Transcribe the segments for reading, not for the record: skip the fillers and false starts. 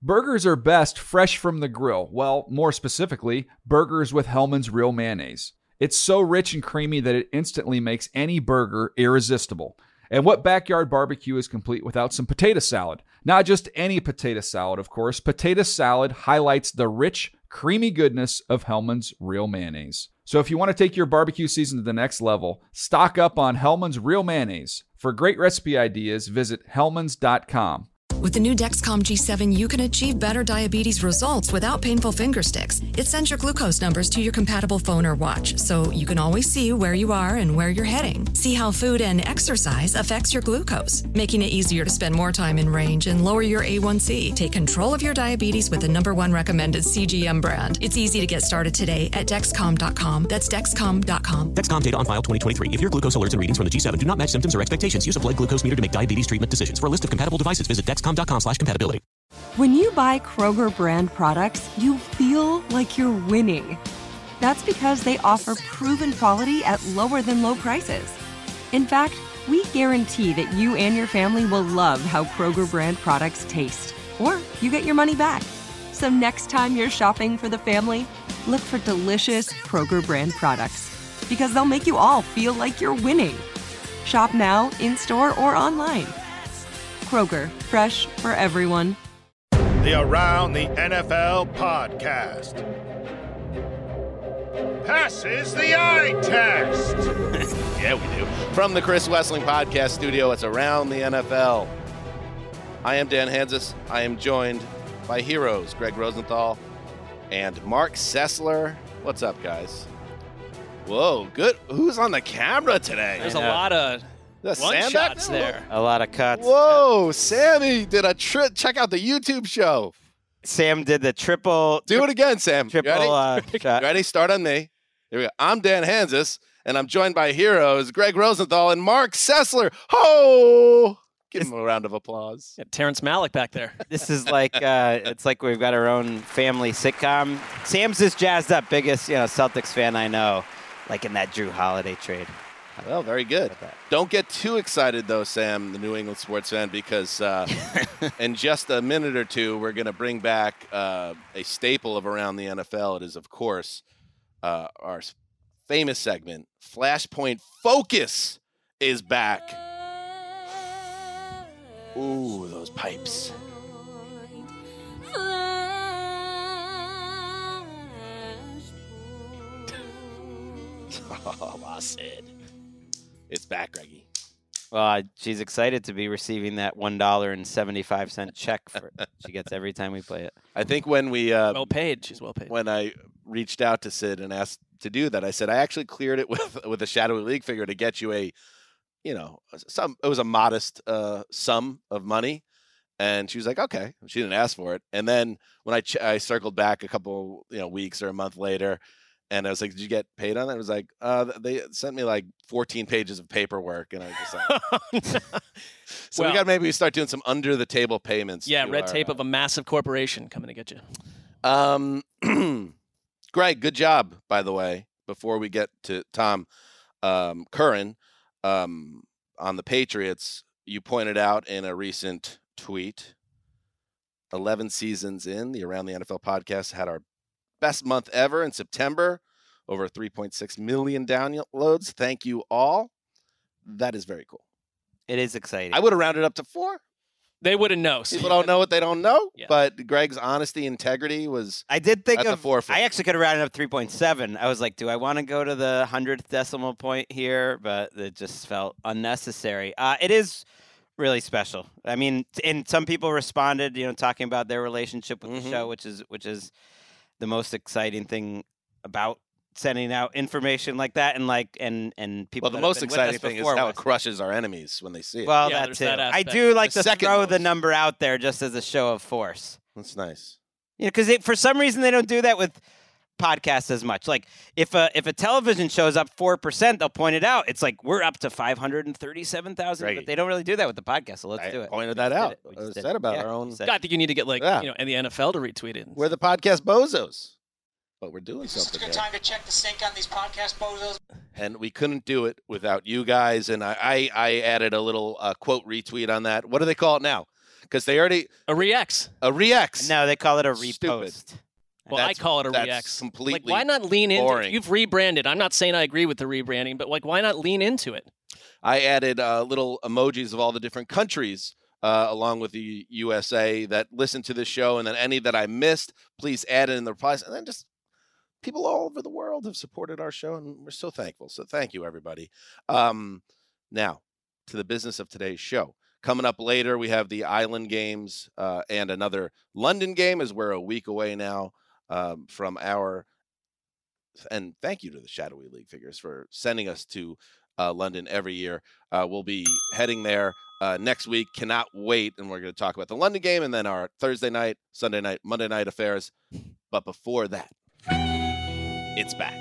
Burgers are best fresh from the grill. Well, more specifically, burgers with Hellmann's Real Mayonnaise. It's so rich and creamy that it instantly makes any burger irresistible. And what backyard barbecue is complete without some potato salad? Not just any potato salad, of course. Potato salad highlights the rich, creamy goodness of Hellmann's Real Mayonnaise. So if you want to take your barbecue season to the next level, stock up on Hellmann's Real Mayonnaise. For great recipe ideas, visit hellmanns.com. With the new Dexcom G7, you can achieve better diabetes results without painful finger sticks. It sends your glucose numbers to your compatible phone or watch, so you can always see where you are and where you're heading. See how food and exercise affects your glucose, making it easier to spend more time in range and lower your A1C. Take control of your diabetes with the #1 recommended CGM brand. It's easy to get started today at Dexcom.com. That's Dexcom.com. Dexcom data on file 2023. If your glucose alerts and readings from the G7 do not match symptoms or expectations, use a blood glucose meter to make diabetes treatment decisions. For a list of compatible devices, visit Dexcom.com/compatibility. When you buy Kroger brand products, you feel like you're winning. That's because they offer proven quality at lower than low prices. In fact, we guarantee that you and your family will love how Kroger brand products taste, or you get your money back. So next time you're shopping for the family, look for delicious Kroger brand products, because they'll make you all feel like you're winning. Shop now, in-store, or online. Kroger, fresh for everyone. The Around the NFL podcast. Passes the eye test. Yeah, we do. From the Chris Wessling Podcast Studio, it's Around the NFL. I am Dan Hanzus. I am joined by heroes Greg Rosenthal and Mark Sessler. What's up, guys? Whoa, good. Who's on the camera today? There's a lot of one-shots there. A lot of cuts. Whoa, Sammy did a trip. Check out the YouTube show. Sam did the triple. Do it again, Sam. Triple ready? shot. Ready? Start on me. Here we go. I'm Dan Hanzus, and I'm joined by heroes Greg Rosenthal and Mark Sessler. Ho! Give him a round of applause. Yeah, Terrence Malick back there. This is like it's like we've got our own family sitcom. Sam's just jazzed up, biggest Celtics fan I know, like in that Drew Holiday trade. Well, very good. Don't get too excited, though, Sam, the New England sports fan, because in just a minute or two, we're going to bring back a staple of Around the NFL. It is, of course, our famous segment, Flashpoint Focus, is back. Ooh, those pipes. Oh, Sid. It's back, Greggy. Well, she's excited to be receiving that $1.75 check she gets every time we play it. I think when we well paid, she's well paid. When I reached out to Sid and asked to do that, I said I actually cleared it with a Shadowy League figure to get you it was a modest sum of money, and she was like, okay. She didn't ask for it, and then when I circled back a couple weeks or a month later. And I was like, did you get paid on that? It was like, they sent me like 14 pages of paperwork. And I was just like, so we got to maybe start doing some under the table payments. Yeah, red tape of a massive corporation coming to get you. Greg, good job, by the way, before we get to Tom Curran on the Patriots. You pointed out in a recent tweet, 11 seasons in, the Around the NFL podcast had our best month ever in September, over 3.6 million downloads. Thank you all. That is very cool. It is exciting. I would have rounded up to 4. They wouldn't know. People don't know what they don't know. Yeah. But Greg's honesty, integrity was I did think at the forefront. I actually could have rounded up 3.7. I was like, do I want to go to the 100th decimal point here? But it just felt unnecessary. It is really special. I mean, and some people responded, talking about their relationship with the show, which is the most exciting thing about sending out information like that, and people. Well, the most exciting thing is how it crushes our enemies when they see it. Well, yeah, that too. That I do like the to throw most. the number out there just as a show of force. That's nice. Because for some reason they don't do that with podcasts as much. Like if a television shows up 4%, they'll point it out. It's like we're up to 537,000, but they don't really do that with the podcast. So let's do it. Pointed that out. I said about our own. I think you need to get and the NFL to retweet it. We're the podcast bozos, but we're doing something. This is a good time to check the sync on these podcast bozos. And we couldn't do it without you guys. And I added a little quote retweet on that. What do they call it now? because they already A re-X. No, they call it a Stupid. repost. Well, I call it a that's re-X. completely why not lean into boring. it? You've rebranded. I'm not saying I agree with the rebranding, but why not lean into it? I added little emojis of all the different countries along with the USA that listen to this show, and then any that I missed, please add it in the replies. And then just people all over the world have supported our show, and we're so thankful. So thank you, everybody. Now, to the business of today's show. Coming up later, we have the Island Games and another London game, as we're a week away now from our. And thank you to the Shadowy League Figures for sending us to London every year. We'll be heading there next week. Cannot wait. And we're going to talk about the London game and then our Thursday night, Sunday night, Monday night affairs. But before that, it's back.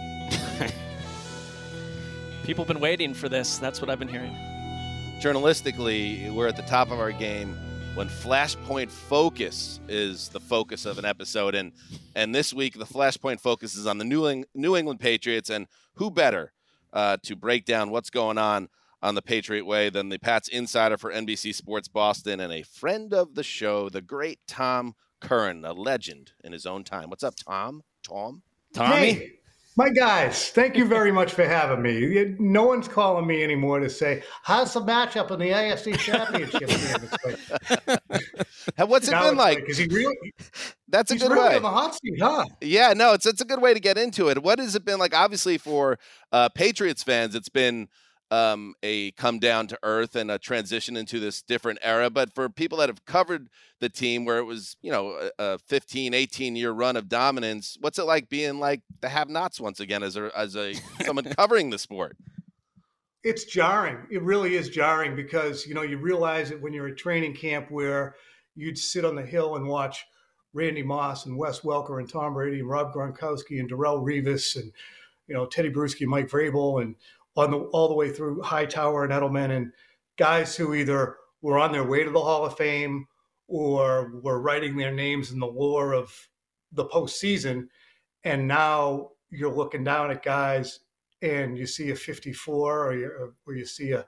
People have been waiting for this. That's what I've been hearing. Journalistically, we're at the top of our game when Flashpoint Focus is the focus of an episode. And this week, the Flashpoint Focus is on the New England Patriots. And who better to break down what's going on the Patriot way than the Pats insider for NBC Sports Boston and a friend of the show, the great Tom Curran, a legend in his own time. What's up, Tom? Tommy? Hey, my guys, thank you very much for having me. No one's calling me anymore to say, how's the matchup in the AFC Championship game? What's it been like? Because he really, that's a he's good really way. on the hot seat, huh? Yeah, no, it's a good way to get into it. What has it been like? Obviously, for Patriots fans, it's been a come down to earth and a transition into this different era. But for people that have covered the team where it was, a 15, 18-year run of dominance, what's it like being like the have-nots once again as someone covering the sport? It's jarring. It really is jarring because, you realize it when you're at training camp where you'd sit on the hill and watch Randy Moss and Wes Welker and Tom Brady and Rob Gronkowski and Darrelle Revis and, Teddy Bruschi and Mike Vrabel and all the way through Hightower and Edelman and guys who either were on their way to the Hall of Fame or were writing their names in the lore of the postseason. And now you're looking down at guys and you see a 54 or you see a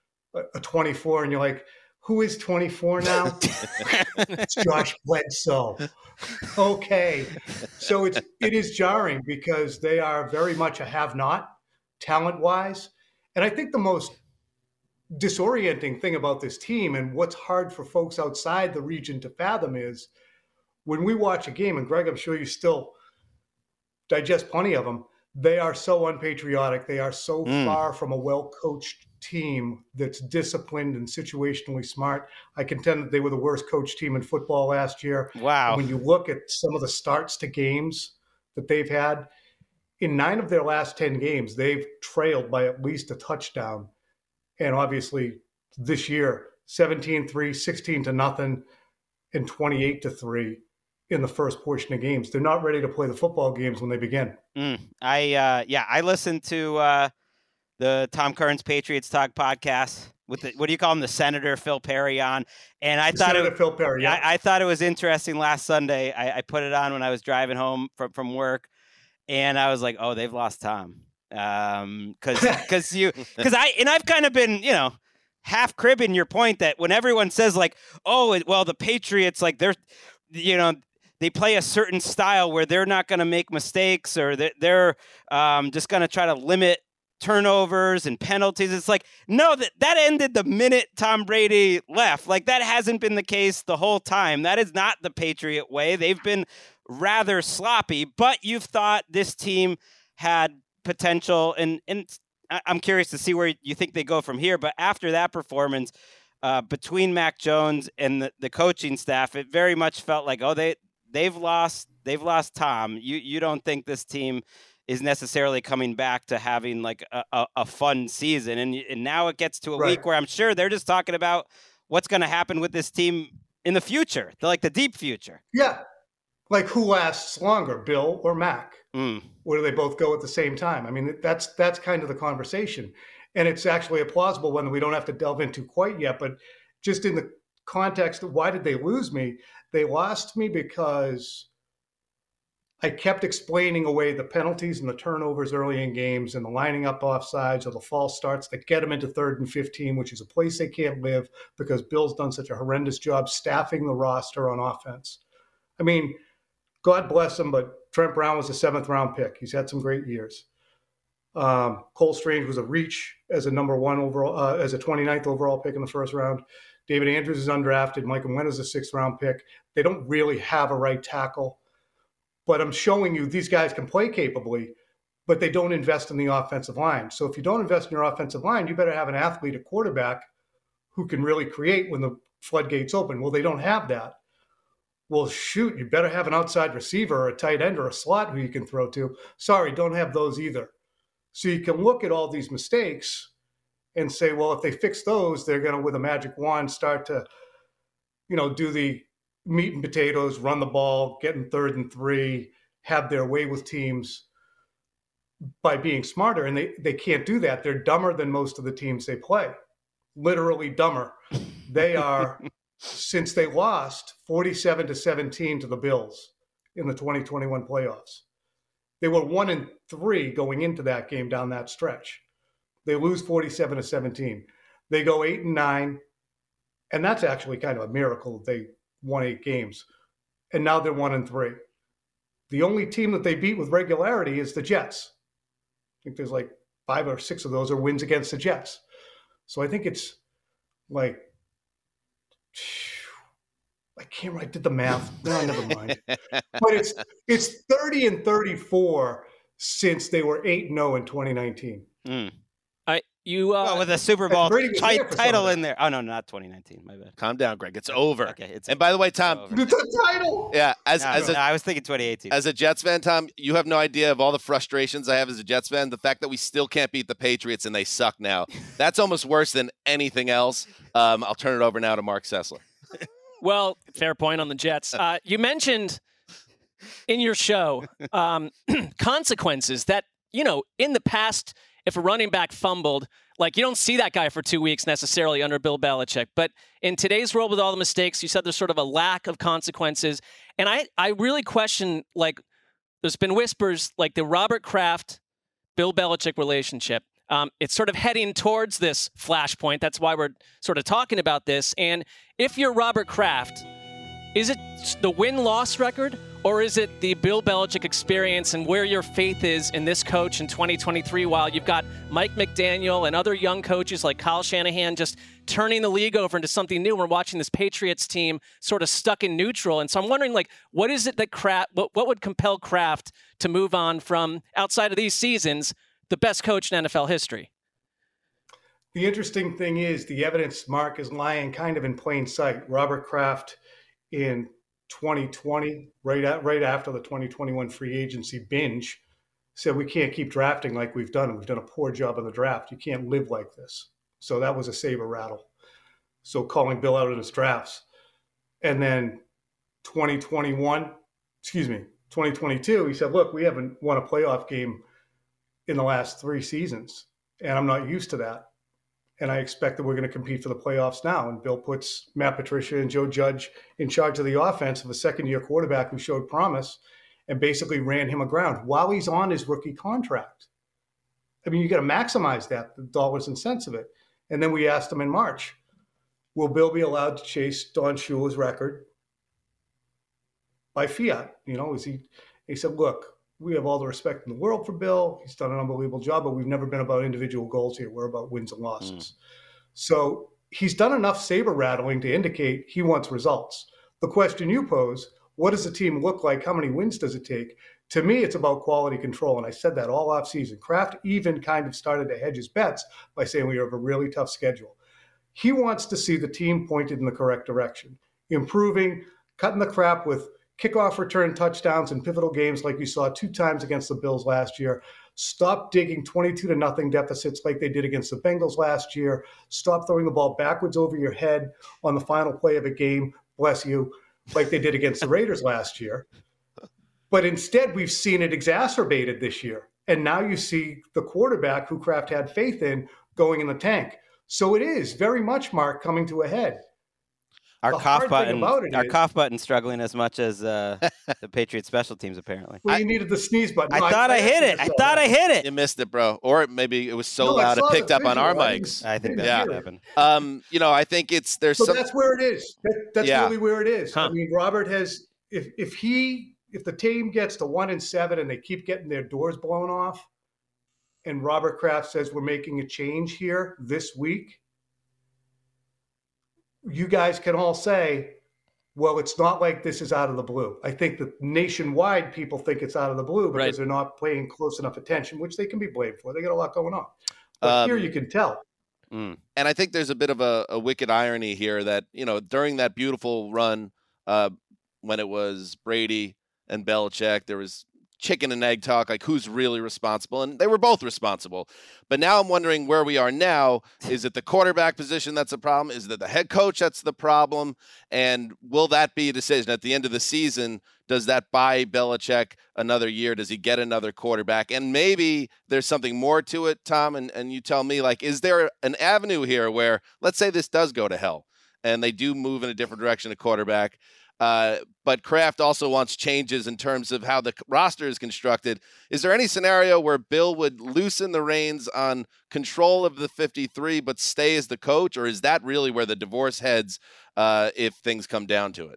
24 and you're like, who is 24 now? It's Josh Bledsoe. Okay. So it is jarring because they are very much a have-not talent-wise. And I think the most disorienting thing about this team and what's hard for folks outside the region to fathom is when we watch a game, and Greg, I'm sure you still digest plenty of them, they are so unpatriotic. They are so far from a well-coached team that's disciplined and situationally smart. I contend that they were the worst coached team in football last year. Wow. When you look at some of the starts to games that they've had, in 9 of their last 10 games, they've trailed by at least a touchdown. And obviously this year, 17-3, 16-0, and 28-3 in the first portion of games. They're not ready to play the football games when they begin. I listened to the Tom Curran's Patriots Talk podcast with what do you call him, the Senator Phil Perry on, and I thought Phil Perry. Yeah. I thought it was interesting last Sunday. I put it on when I was driving home from work, and I was like, oh, they've lost Tom, because I've kind of been half cribbing your point that when everyone says like, oh, well, the Patriots, like they're they play a certain style where they're not going to make mistakes or they're just going to try to limit turnovers and penalties. It's like, no, that ended the minute Tom Brady left. Like that hasn't been the case the whole time. That is not the Patriot way. They've been rather sloppy, but you've thought this team had potential, and I'm curious to see where you think they go from here. But after that performance, between Mac Jones and the coaching staff, it very much felt like, oh, they've lost Tom. You don't think this team is necessarily coming back to having like a fun season, and now it gets to a week where I'm sure they're just talking about what's going to happen with this team in the future, the deep future. Yeah. Like who lasts longer, Bill or Mac? Or do they both go at the same time? I mean, that's kind of the conversation. And it's actually a plausible one that we don't have to delve into quite yet. But just in the context of why did they lose me? They lost me because I kept explaining away the penalties and the turnovers early in games and the lining up offsides or the false starts that get them into 3rd and 15, which is a place they can't live because Bill's done such a horrendous job staffing the roster on offense. I mean, God bless him, but Trent Brown was a 7th-round pick. He's had some great years. Cole Strange was a reach as a number 1 overall, as a 29th overall pick in the first round. David Andrews is undrafted. Micah Nguyen is a 6th-round pick. They don't really have a right tackle. But I'm showing you these guys can play capably, but they don't invest in the offensive line. So if you don't invest in your offensive line, you better have an athlete at quarterback who can really create when the floodgates open. Well, they don't have that. Well, shoot, you better have an outside receiver or a tight end or a slot who you can throw to. Sorry, don't have those either. So you can look at all these mistakes and say, well, if they fix those, they're going to, with a magic wand, start to, do the meat and potatoes, run the ball, get in 3rd and 3, have their way with teams by being smarter. And they can't do that. They're dumber than most of the teams they play. Literally dumber. They are, since they lost 47-17 to the Bills in the 2021 playoffs. They were 1-3 going into that game down that stretch. They lose 47-17. They go 8-9. And that's actually kind of a miracle that they won 8 games, and now they're 1-3. The only team that they beat with regularity is the Jets. I think there's like 5 or 6 of those are wins against the Jets. So I think it's like, I did the math. No, never mind. But it's 30-34 since they were 8-0 in 2019. With a Super Bowl title in there. Oh, no, not 2019. My bad. Calm down, Greg. It's over. Okay. And by the way, Tom. It's a title. Yeah. I was thinking 2018. As a Jets fan, Tom, you have no idea of all the frustrations I have as a Jets fan. The fact that we still can't beat the Patriots and they suck now. That's almost worse than anything else. I'll turn it over now to Mark Sessler. Well, fair point on the Jets. You mentioned in your show consequences that, in the past, if a running back fumbled, you don't see that guy for 2 weeks necessarily under Bill Belichick. But in today's world with all the mistakes, you said there's sort of a lack of consequences. And I really question, there's been whispers, the Robert Kraft, Bill Belichick relationship. It's sort of heading towards this flashpoint. That's why we're sort of talking about this. And if you're Robert Kraft, is it the win-loss record, or is it the Bill Belichick experience and where your faith is in this coach in 2023 while you've got Mike McDaniel and other young coaches like Kyle Shanahan just turning the league over into something new? We're watching this Patriots team sort of stuck in neutral. And so I'm wondering, what is it that what would compel Kraft to move on from, outside of these seasons, the best coach in NFL history? The interesting thing is the evidence, Mark, is lying kind of in plain sight. Robert Kraft in 2020, right after the 2021 free agency binge, said we can't keep drafting like we've done. We've done a poor job in the draft. You can't live like this. So that was a saber rattle. So calling Bill out in his drafts. And then 2022, he said, look, we haven't won a playoff game in the last 3 seasons, and I'm not used to that. And I expect that we're going to compete for the playoffs now. And Bill puts Matt Patricia and Joe Judge in charge of the offense of a second-year quarterback who showed promise and basically ran him aground while he's on his rookie contract. I mean, you got to maximize that, the dollars and cents of it. And then we asked him in March, will Bill be allowed to chase Don Shula's record by fiat? He said, look, we have all the respect in the world for Bill. He's done an unbelievable job, but we've never been about individual goals here. We're about wins and losses. So he's done enough saber rattling to indicate he wants results. The question you pose, what does the team look like? How many wins does it take? To me, it's about quality control. And I said that all offseason. Kraft even kind of started to hedge his bets by saying we have a really tough schedule. He wants to see the team pointed in the correct direction, improving, cutting the crap with kickoff return touchdowns in pivotal games like you saw 2 times against the Bills last year. Stop digging 22-0 deficits like they did against the Bengals last year. Stop throwing the ball backwards over your head on the final play of a game, bless you, like they did against the Raiders last year. But instead, we've seen it exacerbated this year. And now you see the quarterback who Kraft had faith in going in the tank. So it is very much, Mark, coming to a head. Our The cough hard thing about it our is- cough button struggling as much as the Patriots special teams apparently. Well, you needed the sneeze button. No, I thought I hit it. I thought I hit it. You missed it, bro. Or maybe it was so No, I loud it saw the picked up on our visual. I mics. I think didn't that hear would it. happen. I think there's So some. that's where it is. That's Yeah. really where it is. Huh. I mean, Robert has if the team gets to 1-7 and they keep getting their doors blown off, and Robert Kraft says we're making a change here this week, you guys can all say, well, it's not like this is out of the blue. I think that nationwide people think it's out of the blue because Right. they're not paying close enough attention, which they can be blamed for. They got a lot going on. But here you can tell. And I think there's a bit of a wicked irony here that, during that beautiful run when it was Brady and Belichick, there was chicken and egg talk, like who's really responsible. And they were both responsible. But now I'm wondering where we are now. Is it the quarterback position that's the problem? Is it the head coach that's the problem? And will that be a decision at the end of the season? Does that buy Belichick another year? Does he get another quarterback? And maybe there's something more to it, Tom, and you tell me, like, is there an avenue here where, let's say this does go to hell and they do move in a different direction at quarterback, but Kraft also wants changes in terms of how the roster is constructed. Is there any scenario where Bill would loosen the reins on control of the 53 but stay as the coach, or is that really where the divorce heads if things come down to it?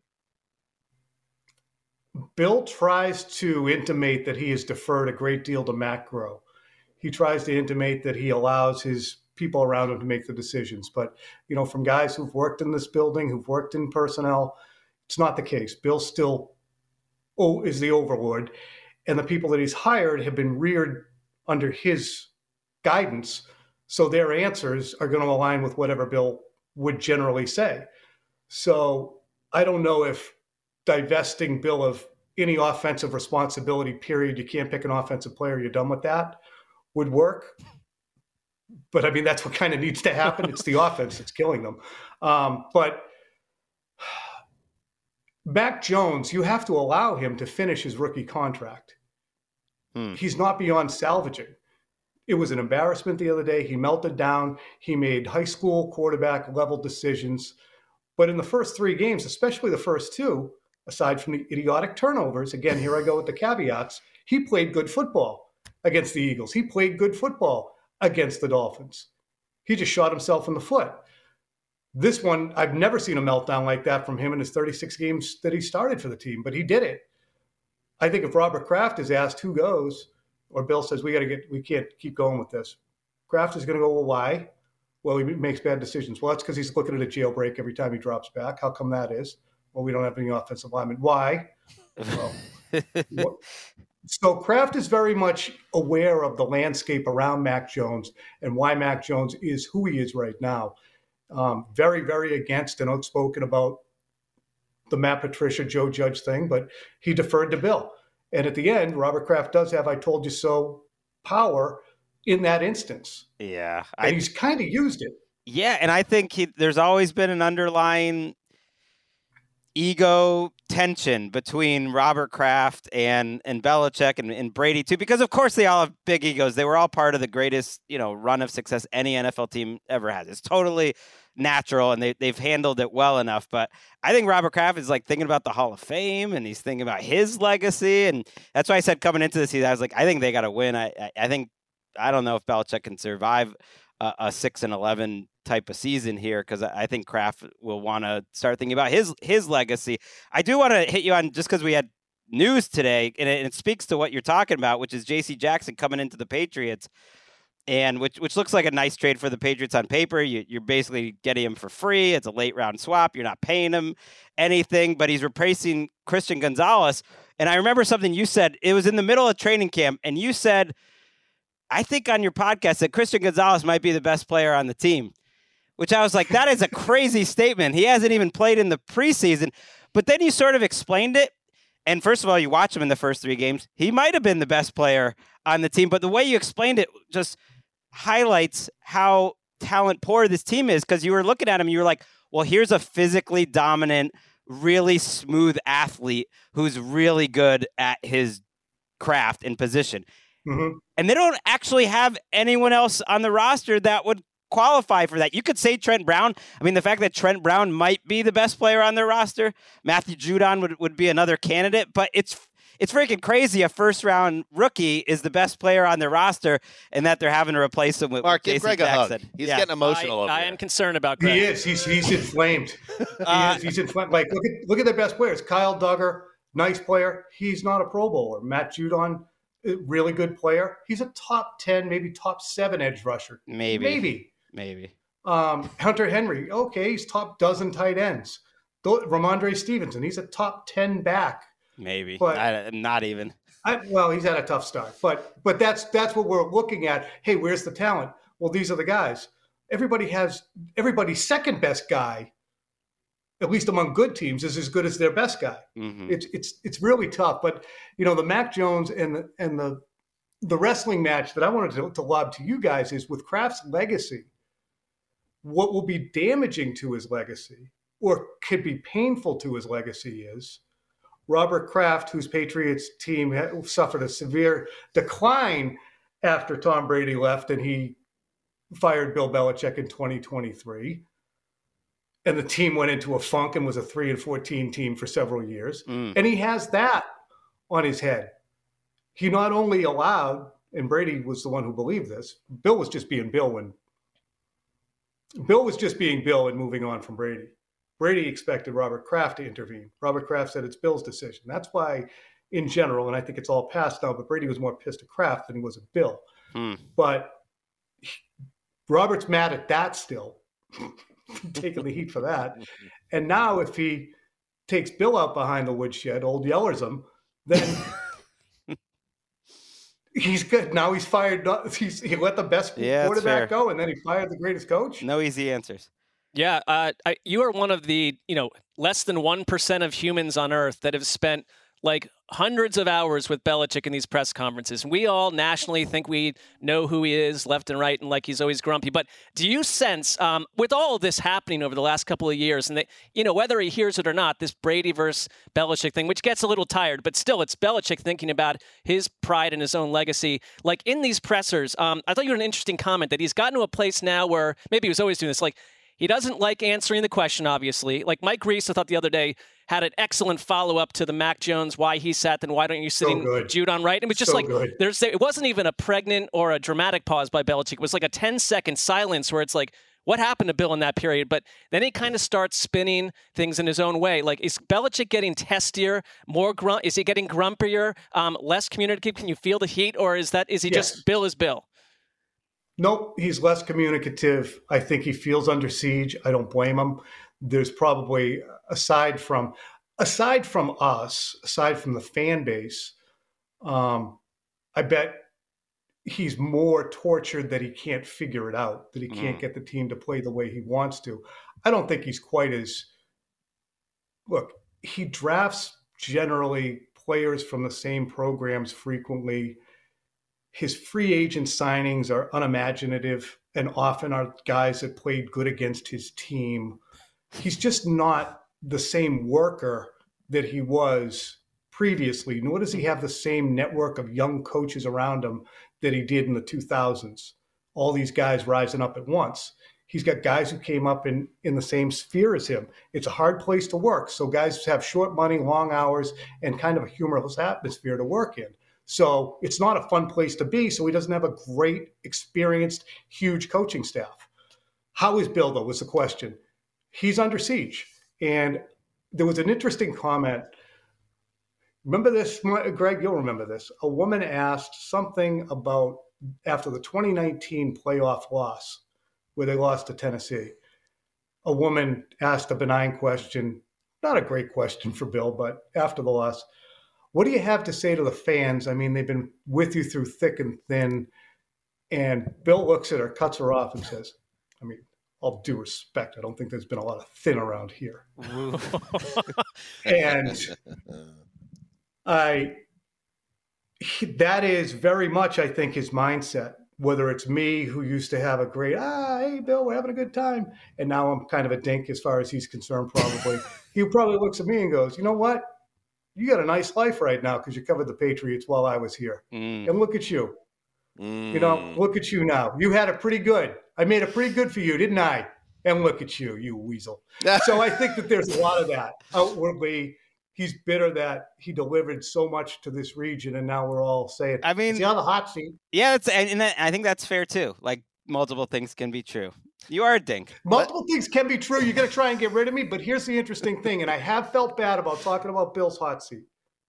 Bill tries to intimate that he has deferred a great deal to Matt Groh. He tries to intimate that he allows his people around him to make the decisions. But, from guys who've worked in this building, who've worked in personnel, it's not the case. Bill still is the overlord. And the people that he's hired have been reared under his guidance. So their answers are going to align with whatever Bill would generally say. So I don't know if divesting Bill of any offensive responsibility, period, you can't pick an offensive player, you're done with that, would work. But I mean, that's what kind of needs to happen. It's the offense that's killing them. But Mac Jones, you have to allow him to finish his rookie contract. He's not beyond salvaging. It was an embarrassment the other day. He melted down. He made high school quarterback level decisions. But in the first 3 games, especially the first 2, aside from the idiotic turnovers, again, here I go with the caveats, he played good football against the Eagles. He played good football against the Dolphins. He just shot himself in the foot. This one, I've never seen a meltdown like that from him in his 36 games that he started for the team, but he did it. I think if Robert Kraft is asked who goes, or Bill says we can't keep going with this, Kraft is going to go, well, why? Well, he makes bad decisions. Well, that's because he's looking at a jailbreak every time he drops back. How come that is? Well, we don't have any offensive linemen. Why? Well, so Kraft is very much aware of the landscape around Mac Jones and why Mac Jones is who he is right now. Very, very against and outspoken about the Matt Patricia, Joe Judge thing, but he deferred to Bill. And at the end, Robert Kraft does have I told you so power in that instance. Yeah. And he's kind of used it. Yeah, and I think there's always been an underlying ego tension between Robert Kraft and Belichick and Brady too, because of course they all have big egos. They were all part of the greatest, run of success any NFL team ever has. It's totally natural, and they've handled it well enough. But I think Robert Kraft is like thinking about the Hall of Fame, and he's thinking about his legacy, and that's why I said coming into the season, I was like, I think they got to win. I think I don't know if Belichick can survive a 6-11 type of season here, because I think Kraft will want to start thinking about his legacy. I do want to hit you on, just because we had news today, and it speaks to what you're talking about, which is J.C. Jackson coming into the Patriots, and which looks like a nice trade for the Patriots on paper. You're basically getting him for free. It's a late round swap. You're not paying him anything, but he's replacing Christian Gonzalez. And I remember something you said. It was in the middle of training camp, and you said, I think on your podcast, that Christian Gonzalez might be the best player on the team, which I was like, that is a crazy statement. He hasn't even played in the preseason. But then you sort of explained it. And first of all, you watch him in the first 3 games. He might have been the best player on the team. But the way you explained it just highlights how talent poor this team is, because you were looking at him, you were like, well, here's a physically dominant, really smooth athlete who's really good at his craft and position. Mm-hmm. And they don't actually have anyone else on the roster that would qualify for that. You could say Trent Brown. I mean, the fact that Trent Brown might be the best player on their roster, Matthew Judon would be another candidate, but it's freaking crazy. A first-round rookie is the best player on their roster, and that they're having to replace him with Mark, give Jason Greg a hug. Jackson. He's getting emotional over I here. am concerned about Greg. He is. He's inflamed. He's inflamed. Like, look at their best players. Kyle Duggar, nice player. He's not a Pro Bowler. Matt Judon, really good player. He's a top 10, maybe top 7 edge rusher. Maybe. Hunter Henry, okay, he's top dozen tight ends. Ramondre Stevenson, he's a top 10 back. Maybe, but not even. Well, he's had a tough start, but that's what we're looking at. Hey, where's the talent? Well, these are the guys. Everybody's second best guy, at least among good teams, is as good as their best guy. Mm-hmm. It's really tough. But the Mac Jones and the wrestling match that I wanted to lob to you guys is with Kraft's legacy. What will be damaging to his legacy, or could be painful to his legacy, is Robert Kraft, whose Patriots team suffered a severe decline after Tom Brady left and he fired Bill Belichick in 2023. And the team went into a funk and was a 3-14 team for several years. And he has that on his head. He not only allowed, and Brady was the one who believed this, Bill was just being Bill and moving on from Brady. Brady expected Robert Kraft to intervene. Robert Kraft said it's Bill's decision. That's why, in general, and I think it's all past now, but Brady was more pissed at Kraft than he was at Bill. But Robert's mad at that still, taking the heat for that. And now if he takes Bill out behind the woodshed, old yellers him, then he's good. Now he's fired. He let the best quarterback go, and then he fired the greatest coach. No easy answers. Yeah, you are one of the less than 1% of humans on Earth that have spent like hundreds of hours with Belichick in these press conferences. We all nationally think we know who he is left and right, and like he's always grumpy. But do you sense, with all of this happening over the last couple of years, and whether he hears it or not, this Brady versus Belichick thing, which gets a little tired, but still, it's Belichick thinking about his pride and his own legacy. Like in these pressers, I thought you had an interesting comment that he's gotten to a place now where maybe he was always doing this, like he doesn't like answering the question, obviously. Like Mike Reese, I thought the other day, had an excellent follow-up to the Mac Jones, why he sat, then why don't you sitting Judon right? It was just it wasn't even a pregnant or a dramatic pause by Belichick. It was like a 10-second silence where it's like, what happened to Bill in that period? But then he kind of starts spinning things in his own way. Like, is Belichick getting testier, is he getting grumpier, less communicative? Can you feel the heat? Or is he just Bill is Bill? Nope, he's less communicative. I think he feels under siege. I don't blame him. There's probably, aside from us, aside from the fan base, I bet he's more tortured that he can't figure it out, that he can't get the team to play the way he wants to. I don't think he's quite as – look, he drafts generally players from the same programs frequently. His free agent signings are unimaginative and often are guys that played good against his team. He's just not the same worker that he was previously, nor does he have the same network of young coaches around him that he did in the 2000s. All these guys rising up at once. He's got guys who came up in the same sphere as him. It's a hard place to work. So guys have short money, long hours, and kind of a humorless atmosphere to work in. So it's not a fun place to be. So he doesn't have a great, experienced, huge coaching staff. How is Bill, though, was the question. He's under siege. And there was an interesting comment. Remember this, Greg? You'll remember this. A woman asked something about after the 2019 playoff loss, where they lost to Tennessee. A woman asked a benign question, not a great question for Bill, but after the loss, what do you have to say to the fans? I mean, they've been with you through thick and thin. And Bill looks at her, cuts her off, and says, I mean, all due respect, I don't think there's been a lot of thin around here. And that is very much, I think, his mindset. Whether it's me, who used to have a great, hey, Bill, we're having a good time. And now I'm kind of a dink as far as he's concerned, probably. He probably looks at me and goes, you know what? You got a nice life right now because you covered the Patriots while I was here. And look at you. Look at you now. You had it pretty good I made it pretty good for you, didn't I? And look at you, you weasel. So I think that there's a lot of that. Outwardly, he's bitter that he delivered so much to this region, and now we're all saying, I mean, is he on the hot seat? Yeah, and I think that's fair too. Like, multiple things can be true. You are a dink. Multiple things can be true. You're going to try and get rid of me, but here's the interesting thing, and I have felt bad about talking about Bill's hot seat.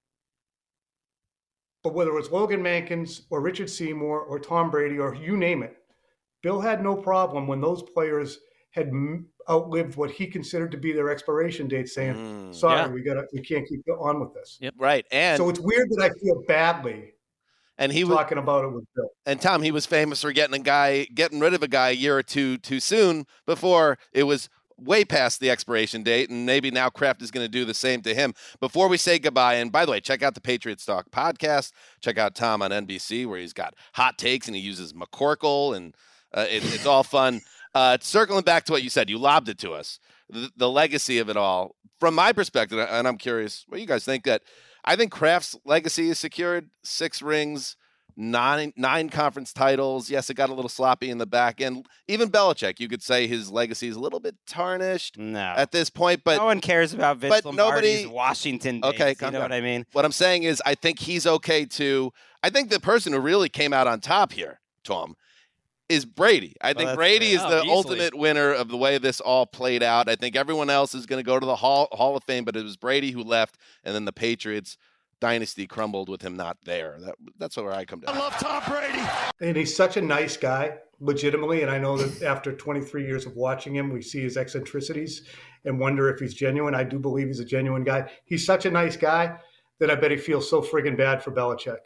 But whether it was Logan Mankins or Richard Seymour or Tom Brady or you name it, Bill had no problem when those players had outlived what he considered to be their expiration date, saying, "Sorry, we can't keep on with this." Yep. Right, and so it's weird that I feel badly. And he was talking about it with Bill. And Tom, he was famous for getting rid of a guy a year or two too soon before it was way past the expiration date, and maybe now Kraft is going to do the same to him. Before we say goodbye, and by the way, check out the Patriots Talk podcast. Check out Tom on NBC, where he's got hot takes and he uses McCorkle, and it's all fun. Circling back to what you said, you lobbed it to us. The legacy of it all, from my perspective, and I'm curious what you guys think. That I think Kraft's legacy is secured: 6 rings, 9 conference titles. Yes, it got a little sloppy in the back end. Even Belichick, you could say his legacy is a little bit tarnished at this point. But no one cares about Vince Lombardi's Washington days. Okay, you know what I mean? What I'm saying is, I think he's okay too. I think the person who really came out on top here, Tom, is Brady. I think Brady is the ultimate winner of the way this all played out. I think everyone else is going to go to the Hall of Fame, but it was Brady who left, and then the Patriots dynasty crumbled with him not there. That's where I come down. I love Tom Brady. And he's such a nice guy, legitimately, and I know that after 23 years of watching him, we see his eccentricities and wonder if he's genuine. I do believe he's a genuine guy. He's such a nice guy that I bet he feels so friggin' bad for Belichick.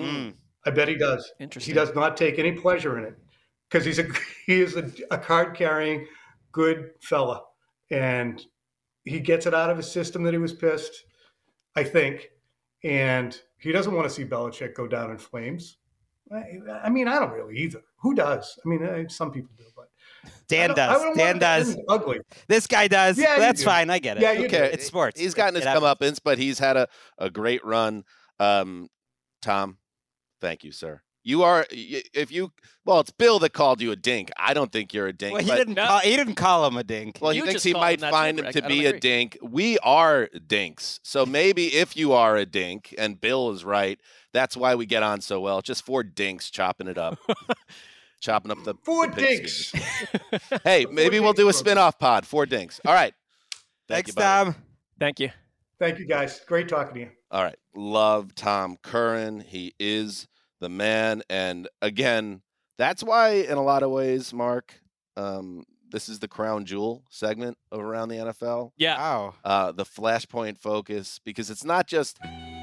I bet he does. Interesting. He does not take any pleasure in it. Because he is a card-carrying, good fella. And he gets it out of his system that he was pissed, I think. And he doesn't want to see Belichick go down in flames. I mean, I don't really either. Who does? I mean, some people do, but Dan does. Dan does. Ugly. This guy does. Yeah, that's fine. I get it. Yeah, okay. It's sports. He's gotten his comeuppance, but he's had a great run. Tom, thank you, sir. You are, it's Bill that called you a dink. I don't think you're a dink. Well, he didn't call him a dink. Well, he thinks he might find him to be a dink. We are dinks. So maybe if you are a dink, and Bill is right, that's why we get on so well. Just 4 dinks chopping it up. Chopping up the 4 dinks. Hey, maybe we'll do a spin-off pod. 4 dinks. All right. Thanks, Tom. Thank you. Thank you, guys. Great talking to you. All right. Love Tom Curran. He is the man. And again, that's why in a lot of ways, Mark, this is the crown jewel segment of Around the NFL. Yeah. Wow. The Flashpoint focus, because it's not just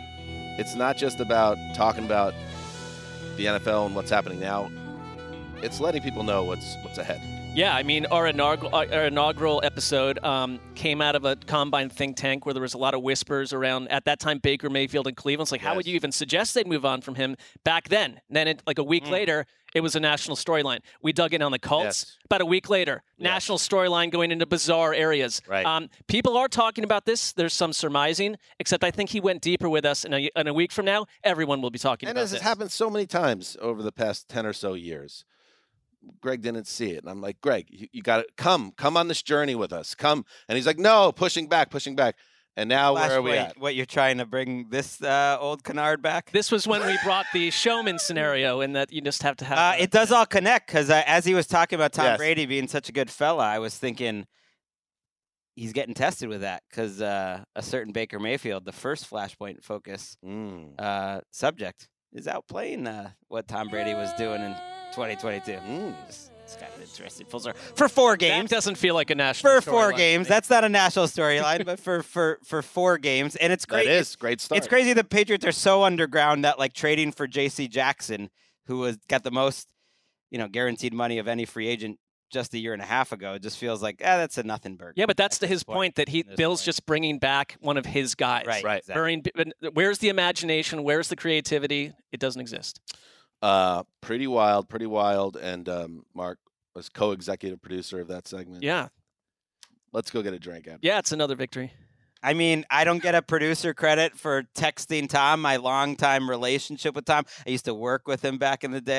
about talking about the NFL and what's happening now. It's letting people know what's ahead. Yeah, I mean, our inaugural episode came out of a combine think tank where there was a lot of whispers around, at that time, Baker Mayfield in Cleveland. It's like, how would you even suggest they'd move on from him back then? And then, like a week later, it was a national storyline. We dug in on the Colts. Yes. About a week later, national storyline going into bizarre areas. Right. People are talking about this. There's some surmising, except I think he went deeper with us. And a week from now, everyone will be talking about this. And as it happened so many times over the past 10 or so years, Greg didn't see it. And I'm like, Greg, you got to come on this journey with us. Come. And he's like, no, pushing back. And now where are we at? What, you're trying to bring this old canard back? This was when we brought the showman scenario, in that you just have to have... it does all connect, because as he was talking about Tom Brady being such a good fella, I was thinking he's getting tested with that, because a certain Baker Mayfield, the first Flashpoint focus subject, is outplaying what Tom Brady was doing in 2022. It's kind of interesting. For 4 games. That doesn't feel like a national For 4 games. That's not a national storyline, but for 4 games. And it's great. That is great start. It's crazy the Patriots are so underground that, like, trading for J.C. Jackson, who has got the most, guaranteed money of any free agent just a year and a half ago, it just feels like, that's a nothing burger. Yeah, but that's to his point that Bill's just bringing back one of his guys. Right. Exactly. Where's the imagination? Where's the creativity? It doesn't exist. Pretty wild. And Mark was co-executive producer of that segment. Yeah. Let's go get a drink, Ab. Yeah, it's another victory. I mean, I don't get a producer credit for texting Tom, my longtime relationship with Tom. I used to work with him back in the day.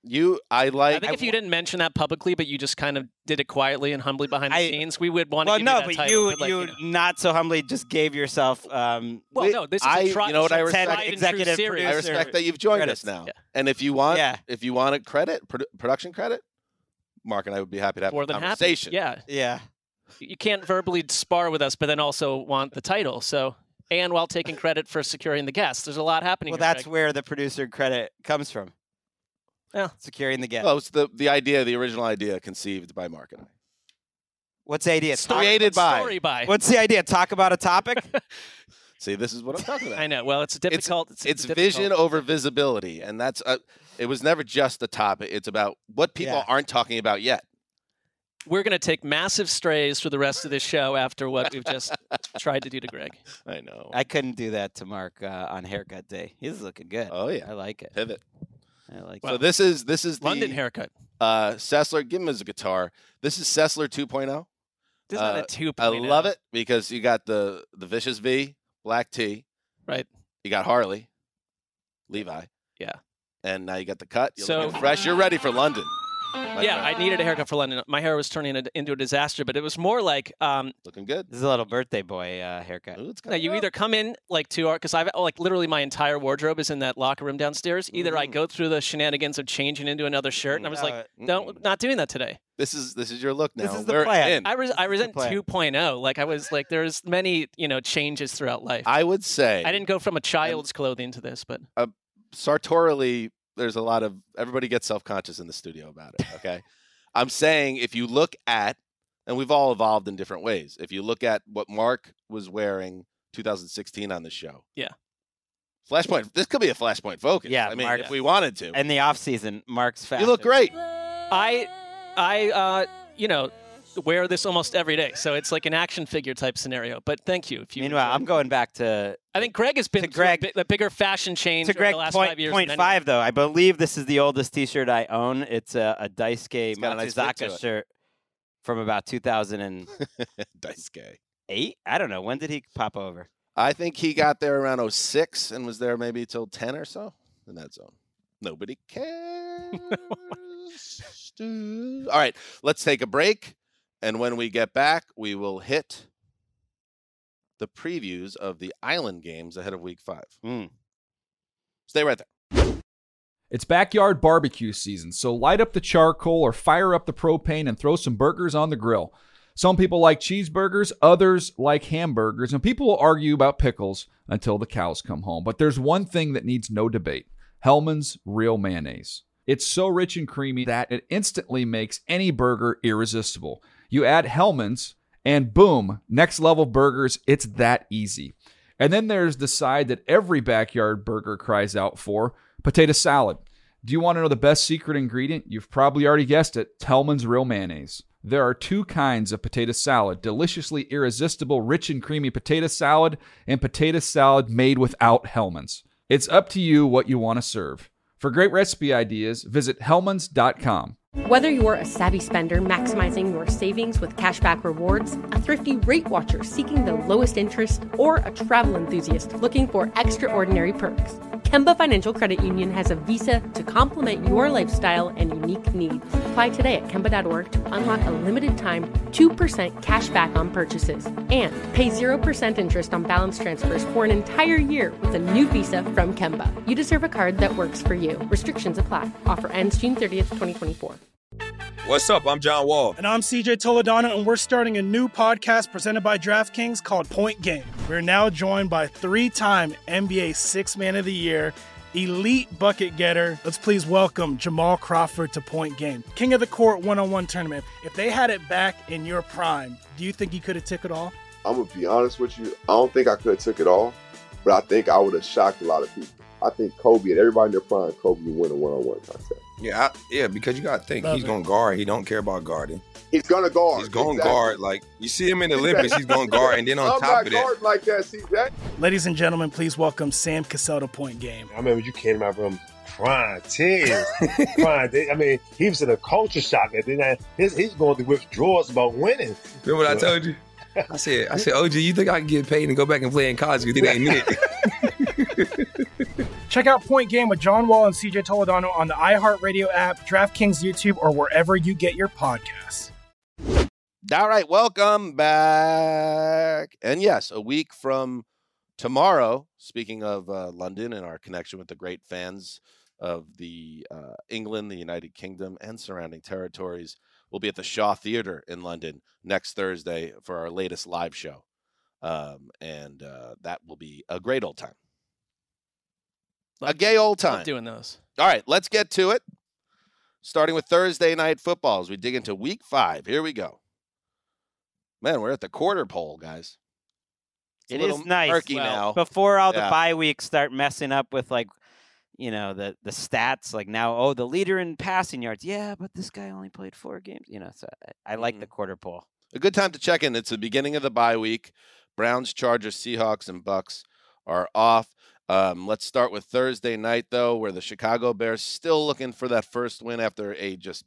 I think if you didn't mention that publicly, but you just kind of did it quietly and humbly behind the scenes, we would want to give you that title. But you not so humbly just gave yourself. This is a you know what I respect? Executive series. I respect that you've joined us now. Yeah. And if you want a credit, production credit, Mark and I would be happy to have a conversation. Yeah. You can't verbally spar with us, but then also want the title. So, and while taking credit for securing the guest, there's a lot happening. Well, that's where the producer credit comes from. Yeah, securing the guest. Well, it's the original idea conceived by Mark and I. What's the idea? Created by. Story by. What's the idea? Talk about a topic? See, this is what I'm talking about. I know. Well, it's difficult. It's vision over visibility, and that's it was never just a topic. It's about what people aren't talking about yet. We're going to take massive strays for the rest of this show after what we've just tried to do to Greg. I know. I couldn't do that to Mark on haircut day. He's looking good. Oh yeah, I like it. Pivot. I like it. So this is London the haircut. Sessler, give him his guitar. This is Sessler 2.0. This is not a 2.0. I love it because you got the Vicious V, black tee. Right. You got Harley, Levi. Yeah. And now you got the cut. You're looking fresh. You're ready for London. I needed a haircut for London. My hair was turning into a disaster, but it was more like looking good. This is a little birthday boy haircut. Ooh, you either come in like 2 hours because I've literally my entire wardrobe is in that locker room downstairs. Either I go through the shenanigans of changing into another shirt, and I was like, not doing that today. This is your look now. This is the plan. I resent 2.0. Like I was like, there's many changes throughout life. I would say I didn't go from a child's clothing to this, but sartorially. There's a lot of everybody gets self-conscious in the studio about it. Okay. I'm saying if you look at, and we've all evolved in different ways. If you look at what Mark was wearing 2016 on the show. Yeah. Flashpoint. This could be a Flashpoint focus. Yeah. I mean, Mark, if we wanted to. In the off season, Mark's fast. You look great. I wear this almost every day. So it's like an action figure type scenario. But thank you. Meanwhile, I'm going back to. I think Greg has been the bigger fashion change over the last 5 years. Point 5, though. I believe this is the oldest T-shirt I own. It's a Daisuke Matsuzaka shirt from about 2000 and Daisuke 8. I don't know. When did he pop over? I think he got there around 06 and was there maybe till 10 or so in that zone. Nobody cares. All right, let's take a break. And when we get back, we will hit the previews of the Island games ahead of Week 5. Stay right there. It's backyard barbecue season, so light up the charcoal or fire up the propane and throw some burgers on the grill. Some people like cheeseburgers, others like hamburgers, and people will argue about pickles until the cows come home. But there's one thing that needs no debate: Hellmann's Real Mayonnaise. It's so rich and creamy that it instantly makes any burger irresistible. You add Hellmann's, and boom, next level burgers. It's that easy. And then there's the side that every backyard burger cries out for: potato salad. Do you want to know the best secret ingredient? You've probably already guessed it: Hellmann's Real Mayonnaise. There are 2 kinds of potato salad: deliciously irresistible, rich and creamy potato salad, and potato salad made without Hellmann's. It's up to you what you want to serve. For great recipe ideas, visit hellmanns.com. Whether you're a savvy spender maximizing your savings with cashback rewards, a thrifty rate watcher seeking the lowest interest, or a travel enthusiast looking for extraordinary perks, Kemba Financial Credit Union has a visa to complement your lifestyle and unique needs. Apply today at Kemba.org to unlock a limited time 2% cash back on purchases and pay 0% interest on balance transfers for an entire year with a new visa from Kemba. You deserve a card that works for you. Restrictions apply. Offer ends June 30th, 2024. What's up? I'm John Wall. And I'm CJ Toledano, and we're starting a new podcast presented by DraftKings called Point Game. We're now joined by 3-time NBA Sixth Man of the Year, elite bucket getter. Let's please welcome Jamal Crawford to Point Game. King of the Court one-on-one tournament. If they had it back in your prime, do you think you could have took it all? I'm going to be honest with you. I don't think I could have took it all, but I think I would have shocked a lot of people. I think Kobe and everybody in their prime, Kobe would win a one-on-one contest. Yeah, because you got to think. He's going to guard. He don't care about guarding. He's going to guard. He's going to guard. Like, you see him in the Olympics, he's going to guard. And then on top of that. I'm not guarding like that, CJ. Ladies and gentlemen, please welcome Sam Cassell to Point Game. I remember you came out from prime 10. I mean, he was in a culture shock. And then he's going through withdrawals about winning. Remember what I told you? I said, OG, you think I can get paid and go back and play in college because it ain't it? Check out Point Game with John Wall and CJ Toledano on the iHeartRadio app, DraftKings YouTube, or wherever you get your podcasts. All right, welcome back. And yes, a week from tomorrow, speaking of London and our connection with the great fans of the England, the United Kingdom, and surrounding territories, we'll be at the Shaw Theatre in London next Thursday for our latest live show. And that will be a great old time. A gay old time. Love doing those. All right, let's get to it. Starting with Thursday night football as we dig into week 5. Here we go. Man, we're at the quarter pole, guys. It is nice. Murky now. Before all the bye weeks start messing up with, like, you know, the stats, like now, the leader in passing yards. Yeah, but this guy only played 4 games. You know, so I like the quarter pole. A good time to check in. It's the beginning of the bye week. Browns, Chargers, Seahawks, and Bucks are off. Let's start with Thursday night, though, where the Chicago Bears still looking for that first win after a just,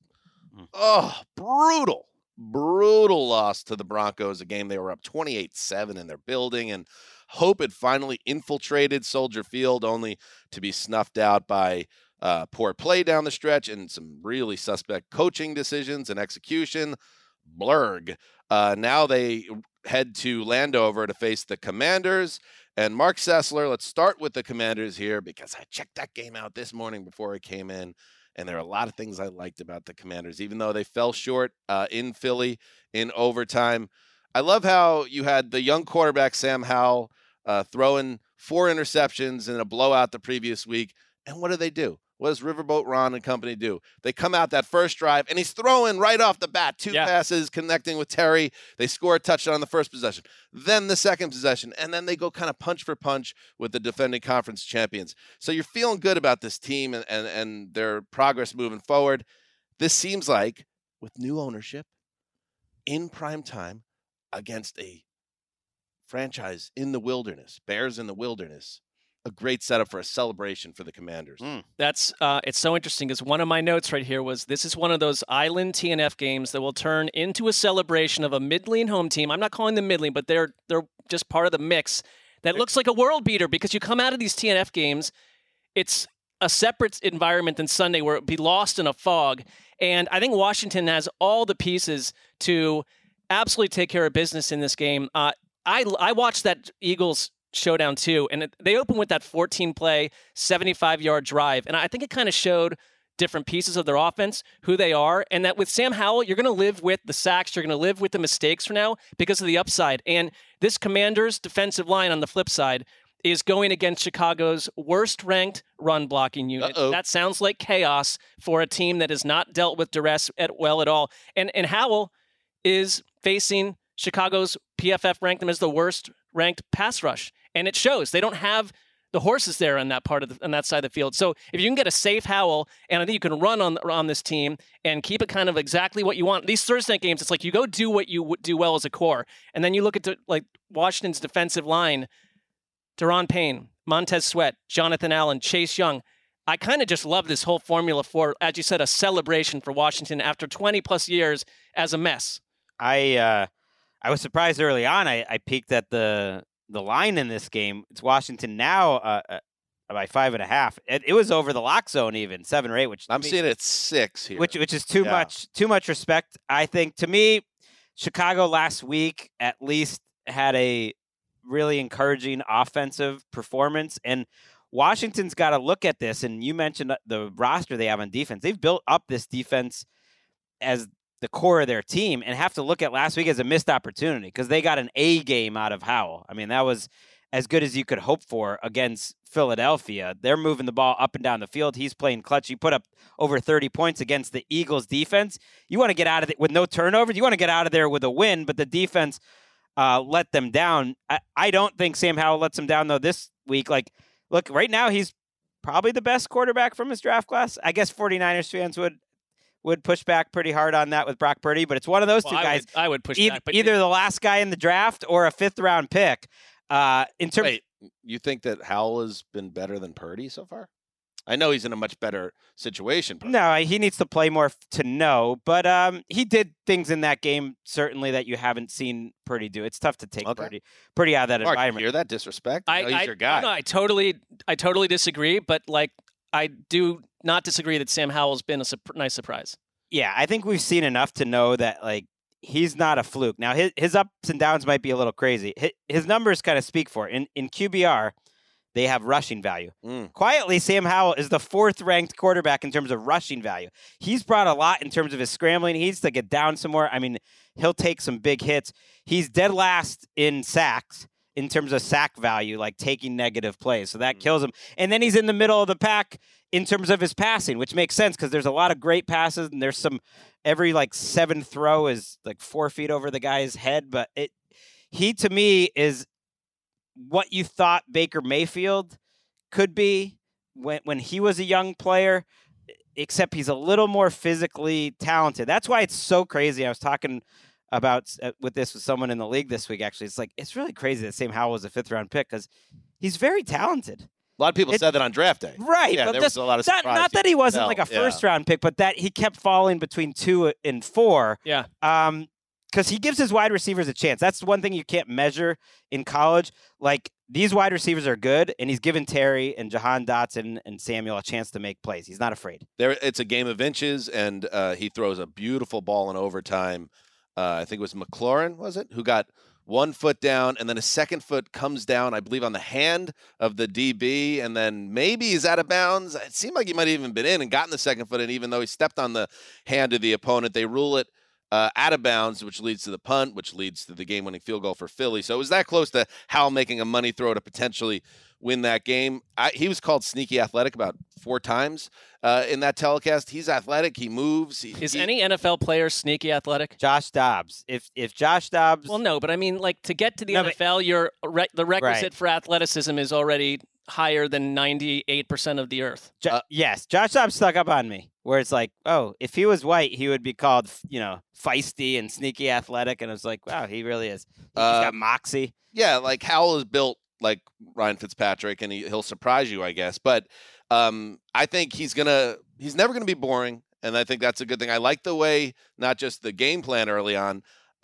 brutal loss to the Broncos, a game they were up 28-7 in their building, and hope it finally infiltrated Soldier Field, only to be snuffed out by poor play down the stretch and some really suspect coaching decisions and execution. Blurg. Now they head to Landover to face the Commanders. And Mark Sessler, let's start with the Commanders here because I checked that game out this morning before I came in. And there are a lot of things I liked about the Commanders, even though they fell short in Philly in overtime. I love how you had the young quarterback, Sam Howell, throwing 4 interceptions in a blowout the previous week. And what do? What does Riverboat Ron and company do? They come out that first drive, and he's throwing right off the bat 2 passes, connecting with Terry. They score a touchdown on the first possession, then the second possession, and then they go kind of punch for punch with the defending conference champions. So you're feeling good about this team and their progress moving forward. This seems like, with new ownership, in prime time, against a franchise in the wilderness, Bears in the wilderness, a great setup for a celebration for the Commanders. That's it's so interesting because one of my notes right here was this is one of those island TNF games that will turn into a celebration of a middling home team. I'm not calling them middling, but they're just part of the mix that looks like a world beater because you come out of these TNF games, it's a separate environment than Sunday where it'd be lost in a fog. And I think Washington has all the pieces to absolutely take care of business in this game. I watched that Eagles showdown too, and they opened with that 14-play, 75-yard drive, and I think it kind of showed different pieces of their offense, who they are, and that with Sam Howell, you're going to live with the sacks, you're going to live with the mistakes for now because of the upside. And this Commanders defensive line on the flip side is going against Chicago's worst-ranked run-blocking unit. That sounds like chaos for a team that has not dealt with duress well at all. And Howell is facing Chicago's PFF ranked them as the worst-ranked pass rush. And it shows. They don't have the horses there on that part of on that side of the field. So if you can get a safe Howell, and I think you can run on this team and keep it kind of exactly what you want. These Thursday night games, it's like you go do what you do well as a core, and then you look at like Washington's defensive line: Daron Payne, Montez Sweat, Jonathan Allen, Chase Young. I kind of just love this whole formula for, as you said, a celebration for Washington after 20 plus years as a mess. I was surprised early on. I peeked at the line in this game. It's Washington now by 5.5. It was over the lock zone even 7 or 8. Which I'm seeing it at 6 here, which is too much respect. I think to me, Chicago last week at least had a really encouraging offensive performance, and Washington's got to look at this. And you mentioned the roster they have on defense. They've built up this defense as the core of their team and have to look at last week as a missed opportunity because they got an A game out of Howell. I mean, that was as good as you could hope for against Philadelphia. They're moving the ball up and down the field. He's playing clutch. He put up over 30 points against the Eagles defense. You want to get out of it with no turnovers. You want to get out of there with a win, but the defense let them down. I don't think Sam Howell lets them down, though, this week. Like, look, right now he's probably the best quarterback from his draft class. I guess 49ers fans would push back pretty hard on that with Brock Purdy, but it's one of those two guys. I would push back. But either the last guy in the draft or a 5th-round pick. Wait, you think that Howell has been better than Purdy so far? I know he's in a much better situation. No, he needs to play more to know. But he did things in that game, certainly, that you haven't seen Purdy do. It's tough to take Purdy out of that Mark, environment. You hear that disrespect? He's your guy. No, I totally disagree. But like, I do not disagree that Sam Howell's been a nice surprise. Yeah, I think we've seen enough to know that like he's not a fluke. Now his ups and downs might be a little crazy. His numbers kind of speak for it. In QBR, they have rushing value. Quietly, Sam Howell is the 4th-ranked quarterback in terms of rushing value. He's brought a lot in terms of his scrambling. He needs to get down some more. I mean, he'll take some big hits. He's dead last in sacks in terms of sack value, like taking negative plays. So that kills him. And then he's in the middle of the pack in terms of his passing, which makes sense because there's a lot of great passes and there's every like 7th throw is like 4 feet over the guy's head. But he to me is what you thought Baker Mayfield could be when he was a young player, except he's a little more physically talented. That's why it's so crazy. I was talking about with someone in the league this week, actually. It's like, it's really crazy that Sam Howell was a 5th-round pick because he's very talented. A lot of people said that on draft day. Right. Yeah, but there was a lot of surprise. Not that he wasn't like a first-round pick, but that he kept falling between 2 and 4. Yeah. Because he gives his wide receivers a chance. That's one thing you can't measure in college. Like, these wide receivers are good, and he's given Terry and Jahan Dotson and Samuel a chance to make plays. He's not afraid. It's a game of inches, and he throws a beautiful ball in overtime. I think it was McLaurin, was it, who got 1 foot down, and then a 2nd foot comes down, I believe, on the hand of the DB, and then maybe he's out of bounds. It seemed like he might have even been in and gotten the 2nd foot, and even though he stepped on the hand of the opponent, they rule it out of bounds, which leads to the punt, which leads to the game-winning field goal for Philly. So it was that close to Howell making a money throw to potentially win that game. He was called sneaky athletic about 4 times in that telecast. He's athletic. He moves. Is any NFL player sneaky athletic? Josh Dobbs. If Josh Dobbs... Well, no, but I mean, like, to get to the NFL, the requisite for athleticism is already higher than 98% of the earth. Yes, Josh Dobbs stuck up on me, where it's like, oh, if he was white, he would be called, feisty and sneaky athletic. And I was like, wow, he really is. He's got moxie. Yeah, like Howell is built like Ryan Fitzpatrick, and he'll surprise you, I guess. But I think he's never gonna be boring, and I think that's a good thing. I like the way, not just the game plan early on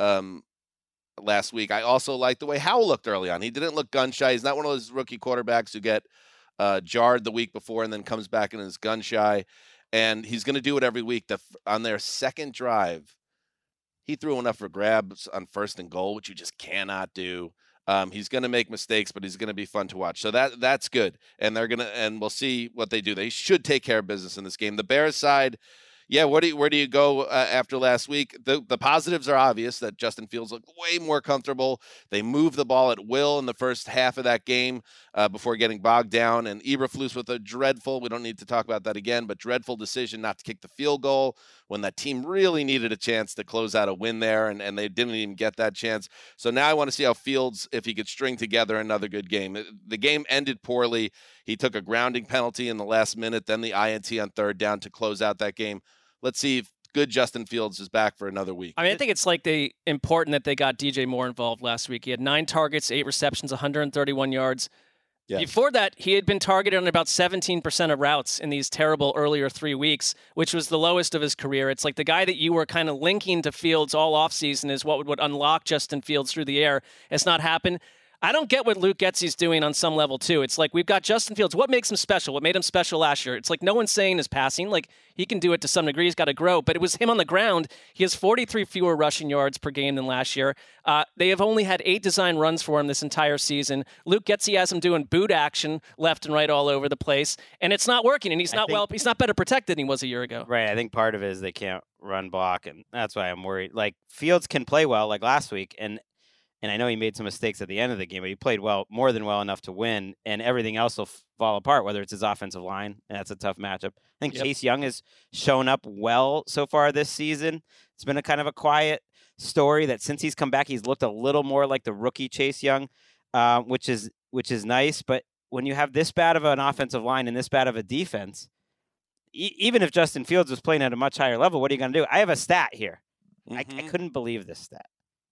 last week, I also like the way Howell looked early on. He didn't look gun shy. He's not one of those rookie quarterbacks who get jarred the week before and then comes back and is gun shy. And he's going to do it every week. On their 2nd drive, he threw enough for grabs on 1st and goal, which you just cannot do. He's going to make mistakes, but he's going to be fun to watch. So that's good. And and we'll see what they do. They should take care of business in this game. The Bears side, yeah, where do you go after last week? The positives are obvious that Justin Fields looked way more comfortable. They moved the ball at will in the first half of that game before getting bogged down. And Eberflus with a dreadful, we don't need to talk about that again, but dreadful decision not to kick the field goal when that team really needed a chance to close out a win there, and they didn't even get that chance. So now I want to see how Fields, if he could string together another good game. The game ended poorly. He took a grounding penalty in the last minute, then the INT on 3rd down to close out that game. Let's see if good Justin Fields is back for another week. I mean, I think it's like important that they got DJ Moore involved last week. He had 9 targets, 8 receptions, 131 yards. Yes. Before that, he had been targeted on about 17% of routes in these terrible earlier 3 weeks, which was the lowest of his career. It's like the guy that you were kind of linking to Fields all offseason is what would unlock Justin Fields through the air. It's not happened. I don't get what Luke Getsy's doing on some level, too. It's like we've got Justin Fields. What makes him special? What made him special last year? It's like no one's saying his passing. Like, he can do it to some degree. He's got to grow. But it was him on the ground. He has 43 fewer rushing yards per game than last year. They have only had 8 design runs for him this entire season. Luke Getsy has him doing boot action left and right all over the place. And it's not working. And he's not better protected than he was a year ago. Right. I think part of it is they can't run block. And that's why I'm worried. Like, Fields can play well like last week. And I know he made some mistakes at the end of the game, but he played well, more than well enough to win, and everything else will fall apart, whether it's his offensive line, and that's a tough matchup. I think Chase Young has shown up well so far this season. It's been a kind of a quiet story that since he's come back, he's looked a little more like the rookie Chase Young, which is nice. But when you have this bad of an offensive line and this bad of a defense, even if Justin Fields was playing at a much higher level, what are you going to do? I have a stat here. Mm-hmm. I couldn't believe this stat.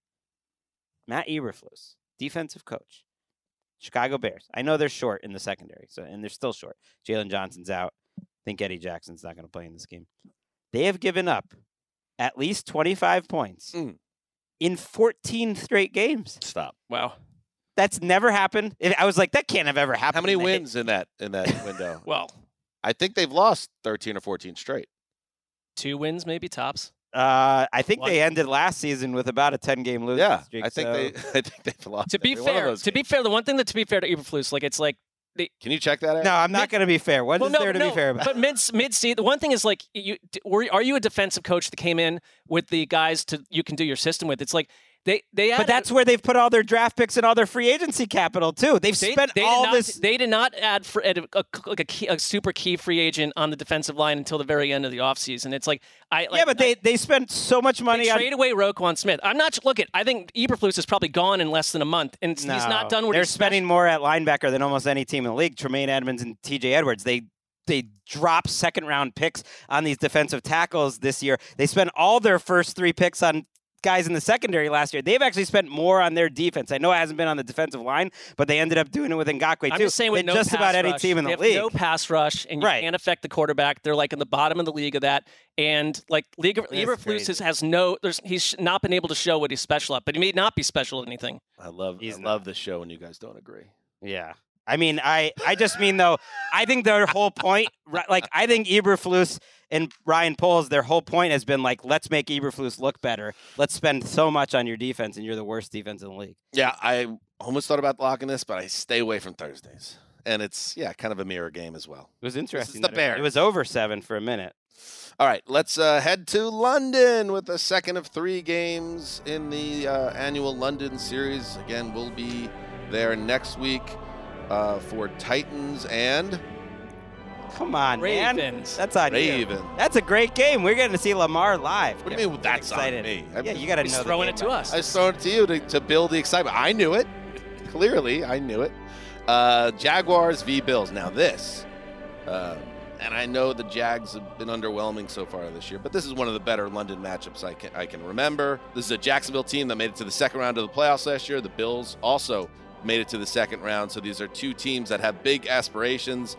Matt Eberflus, defensive coach, Chicago Bears. I know they're short in the secondary, and they're still short. Jalen Johnson's out. think Eddie Jackson's not going to play in this game. They have given up at least 25 points in 14 straight games. Stop. Wow. That's never happened. I was like, that can't have ever happened. How many wins in that window? Well, I think they've lost 13 or 14 straight. 2 wins, maybe tops. I think they ended last season with about a 10-game losing streak. I think they've lost. To be fair, the one thing to be fair to Eberflus, like it's like. Can you check that out? No, I'm not going to be fair. What is there to be fair about? But mid-season, the one thing is like, are you a defensive coach that came in with the guys you can do your system with? It's like they. But that's where they've put all their draft picks and all their free agency capital too. They've spent all this. They did not add a super key free agent on the defensive line until the very end of the offseason. It's like but they spent so much money. They trade away Roquan Smith. I'm not. I think Eberflus is probably gone in less than a month, and he's not done what they're spending more at linebacker than almost any team in the league. Tremaine Edmonds and T.J. Edwards. They drop second-round picks on these defensive tackles this year. They spent all their first 3 picks on guys in the secondary last year. They've actually spent more on their defense. I know it hasn't been on the defensive line, but they ended up doing it with Ngakoue too. I'm just saying with no just pass about any rush, team in the they league. have no pass rush, and you can't affect the quarterback. They're like in the bottom of the league of that. And like Eberflus he's not been able to show what he's special at, but he may not be special at anything. I love this show when you guys don't agree. Yeah. I mean, I just mean, though, I think their whole point, like, I think Eberflus and Ryan Poles, their whole point has been, like, let's make Eberflus look better. Let's spend so much on your defense, and you're the worst defense in the league. Yeah, I almost thought about locking this, but I stay away from Thursdays. And it's, kind of a mirror game as well. It was interesting. This is the Bears. It was over 7 for a minute. All right, let's head to London with the second of 3 games in the annual London series. Again, we'll be there next week. For Titans and come on, Ravens. Man. That's on Ravens. You. That's a great game. We're getting to see Lamar live. What do you mean that's excited. On me? Yeah, you got to know. He's throwing it to us. I was throwing it to you to build the excitement. I knew it. Clearly, I knew it. Jaguars v. Bills. Now this, and I know the Jags have been underwhelming so far this year, but this is one of the better London matchups I can remember. This is a Jacksonville team that made it to the second round of the playoffs last year. The Bills also made it to the second round. So these are 2 teams that have big aspirations.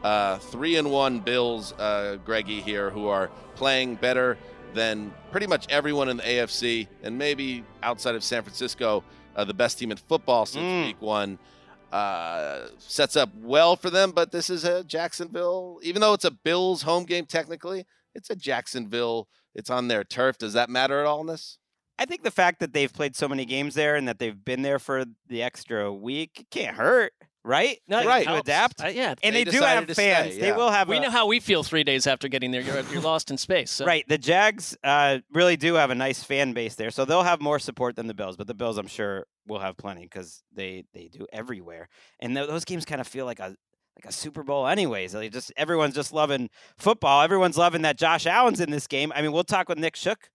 3-1 Bills, Greggy here, who are playing better than pretty much everyone in the AFC, and maybe outside of San Francisco, the best team in football since week 1. Sets up well for them, but this is a Jacksonville. Even though it's a Bills home game technically, it's a Jacksonville. It's on their turf. Does that matter at all in this? I think the fact that they've played so many games there and that they've been there for the extra week can't hurt, right? No, right. To adapt. Yeah. And they do have fans. Stay, They will have. We know how we feel 3 days after getting there. You're lost in space. So. Right. The Jags really do have a nice fan base there, so they'll have more support than the Bills. But the Bills, I'm sure, will have plenty because they do everywhere. And those games kind of feel like a Super Bowl anyways. Everyone's just loving football. Everyone's loving that Josh Allen's in this game. I mean, we'll talk with Nick Shook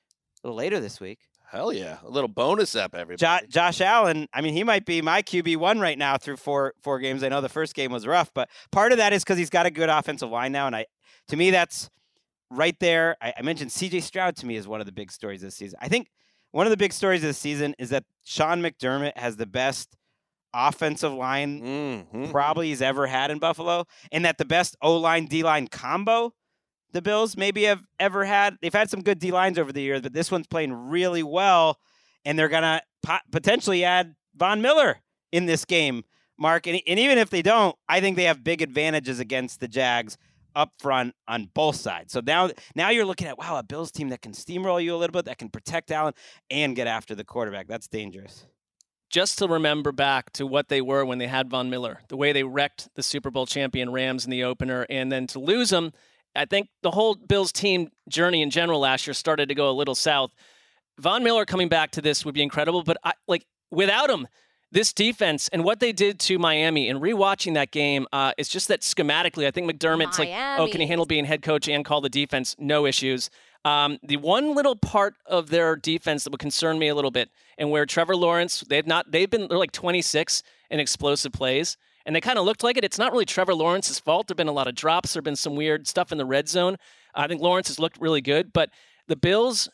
a little later this week. Hell yeah. A little bonus up, everybody. Josh Allen, I mean, he might be my QB1 right now through four games. I know the first game was rough, but part of that is because he's got a good offensive line now. And to me, that's right there. I mentioned C.J. Stroud to me is one of the big stories this season. I think one of the big stories this season is that Sean McDermott has the best offensive line probably he's ever had in Buffalo, and that the best O-line, D-line combo the Bills maybe have ever had. They've had some good D-lines over the years, but this one's playing really well, and they're going to potentially add Von Miller in this game, Mark. And even if they don't, I think they have big advantages against the Jags up front on both sides. So now you're looking at, wow, a Bills team that can steamroll you a little bit, that can protect Allen and get after the quarterback. That's dangerous. Just to remember back to what they were when they had Von Miller, the way they wrecked the Super Bowl champion Rams in the opener, and then to lose them, I think the whole Bills team journey in general last year started to go a little south. Von Miller coming back to this would be incredible, but without him, this defense and what they did to Miami and rewatching that game, it's just that schematically, I think McDermott's can he handle being head coach and call the defense? No issues. The one little part of their defense that would concern me a little bit, and where Trevor Lawrence, they're like 26 in explosive plays, and they kind of looked like it. It's not really Trevor Lawrence's fault. There've been a lot of drops. There've been some weird stuff in the red zone. I think Lawrence has looked really good, but the Bills,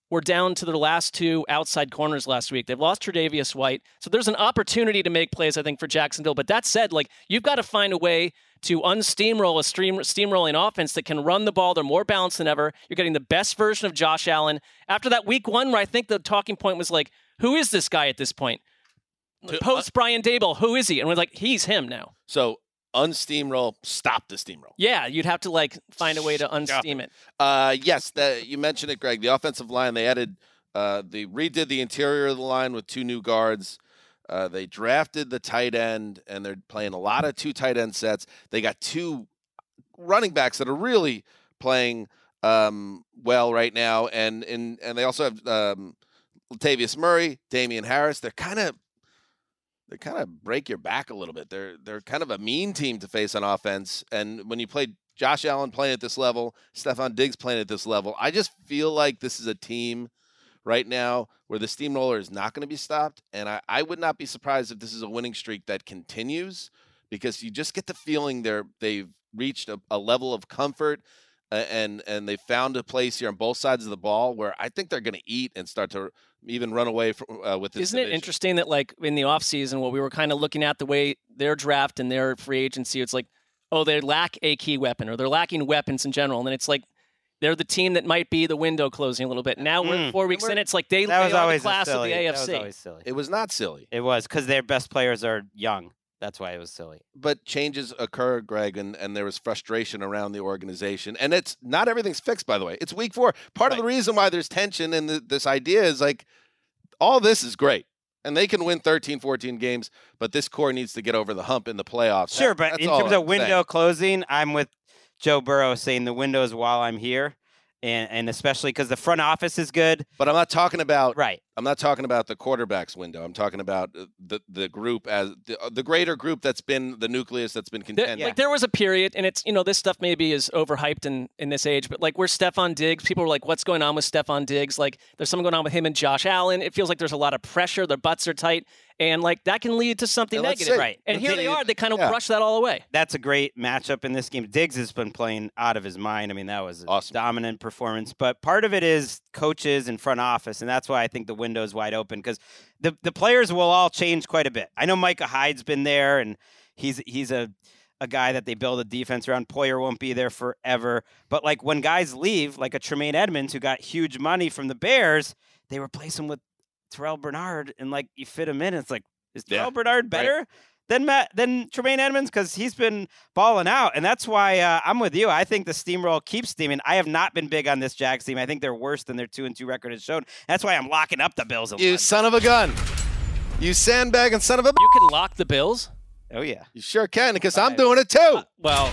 were down to their last 2 outside corners last week. They've lost Tre'Davious White. So there's an opportunity to make plays, I think, for Jacksonville. But that said, like, you've got to find a way to unsteamroll a steamrolling offense that can run the ball. They're more balanced than ever. You're getting the best version of Josh Allen. After that week 1, where I think the talking point was like, who is this guy at this point? Post Brian Daboll, who is he? And we're like, he's him now. So unsteamroll, stop the steamroll. Yeah, you'd have to like find a way to unsteam it. Yes, you mentioned it, Greg. The offensive line, they redid the interior of the line with 2 new guards. They drafted the tight end, and they're playing a lot of 2 tight end sets. They got 2 running backs that are really playing well right now, and they also have Latavius Murray, Damian Harris. They kind of break your back a little bit. They're kind of a mean team to face on offense. And when you play Josh Allen playing at this level, Stephon Diggs playing at this level, I just feel like this is a team right now where the steamroller is not going to be stopped. And I would not be surprised if this is a winning streak that continues, because you just get the feeling they've reached a level of comfort and they found a place here on both sides of the ball where I think they're going to eat and start to even run away with this. Isn't division. it interesting that, like, in the offseason, what we were kind of looking at the way their draft and their free agency, it's like, oh, they lack a key weapon, or they're lacking weapons in general. And then it's like they're the team that might be the window closing a little bit. Now we're 4 weeks in, it's like they are the class of the AFC. That was always silly. It was not silly. It was, because their best players are young. That's why it was silly. But changes occur, Greg, and there was frustration around the organization. And it's not everything's fixed, by the way. It's week 4. Part of the reason why there's tension and this idea is like, all this is great. And they can win 13, 14 games, but this core needs to get over the hump in the playoffs. Sure, but in terms of window closing, I'm with Joe Burrow saying the window is while I'm here. And especially because the front office is good. But I'm not talking about I'm not talking about the quarterback's window. I'm talking about the group as the greater group that's been the nucleus that's been contending. Like, there was a period, and it's, this stuff maybe is overhyped in this age, but like, where Stephon Diggs, people were like, what's going on with Stephon Diggs? Like, there's something going on with him and Josh Allen. It feels like there's a lot of pressure. Their butts are tight. And like, that can lead to something negative. Right. And here they are. They kind of brush that all away. That's a great matchup in this game. Diggs has been playing out of his mind. I mean, that was a dominant performance. But part of it is coaches and front office, and that's why I think the window is wide open, because the players will all change quite a bit. I know Micah Hyde's been there, and he's a guy that they build a defense around. Poyer won't be there forever. But like, when guys leave, like a Tremaine Edmonds who got huge money from the Bears, they replace him with Terrell Bernard, and like, you fit him in. It's like, is Terrell Bernard better than Tremaine Edmonds? Because he's been balling out, and that's why I'm with you. I think the steamroll keeps steaming. I have not been big on this Jags team. I think they're worse than their 2-2 record has shown. That's why I'm locking up the Bills. You son of a gun! You sandbagging son of a. You can lock the Bills. Oh yeah, you sure can, because I'm doing it too. Well,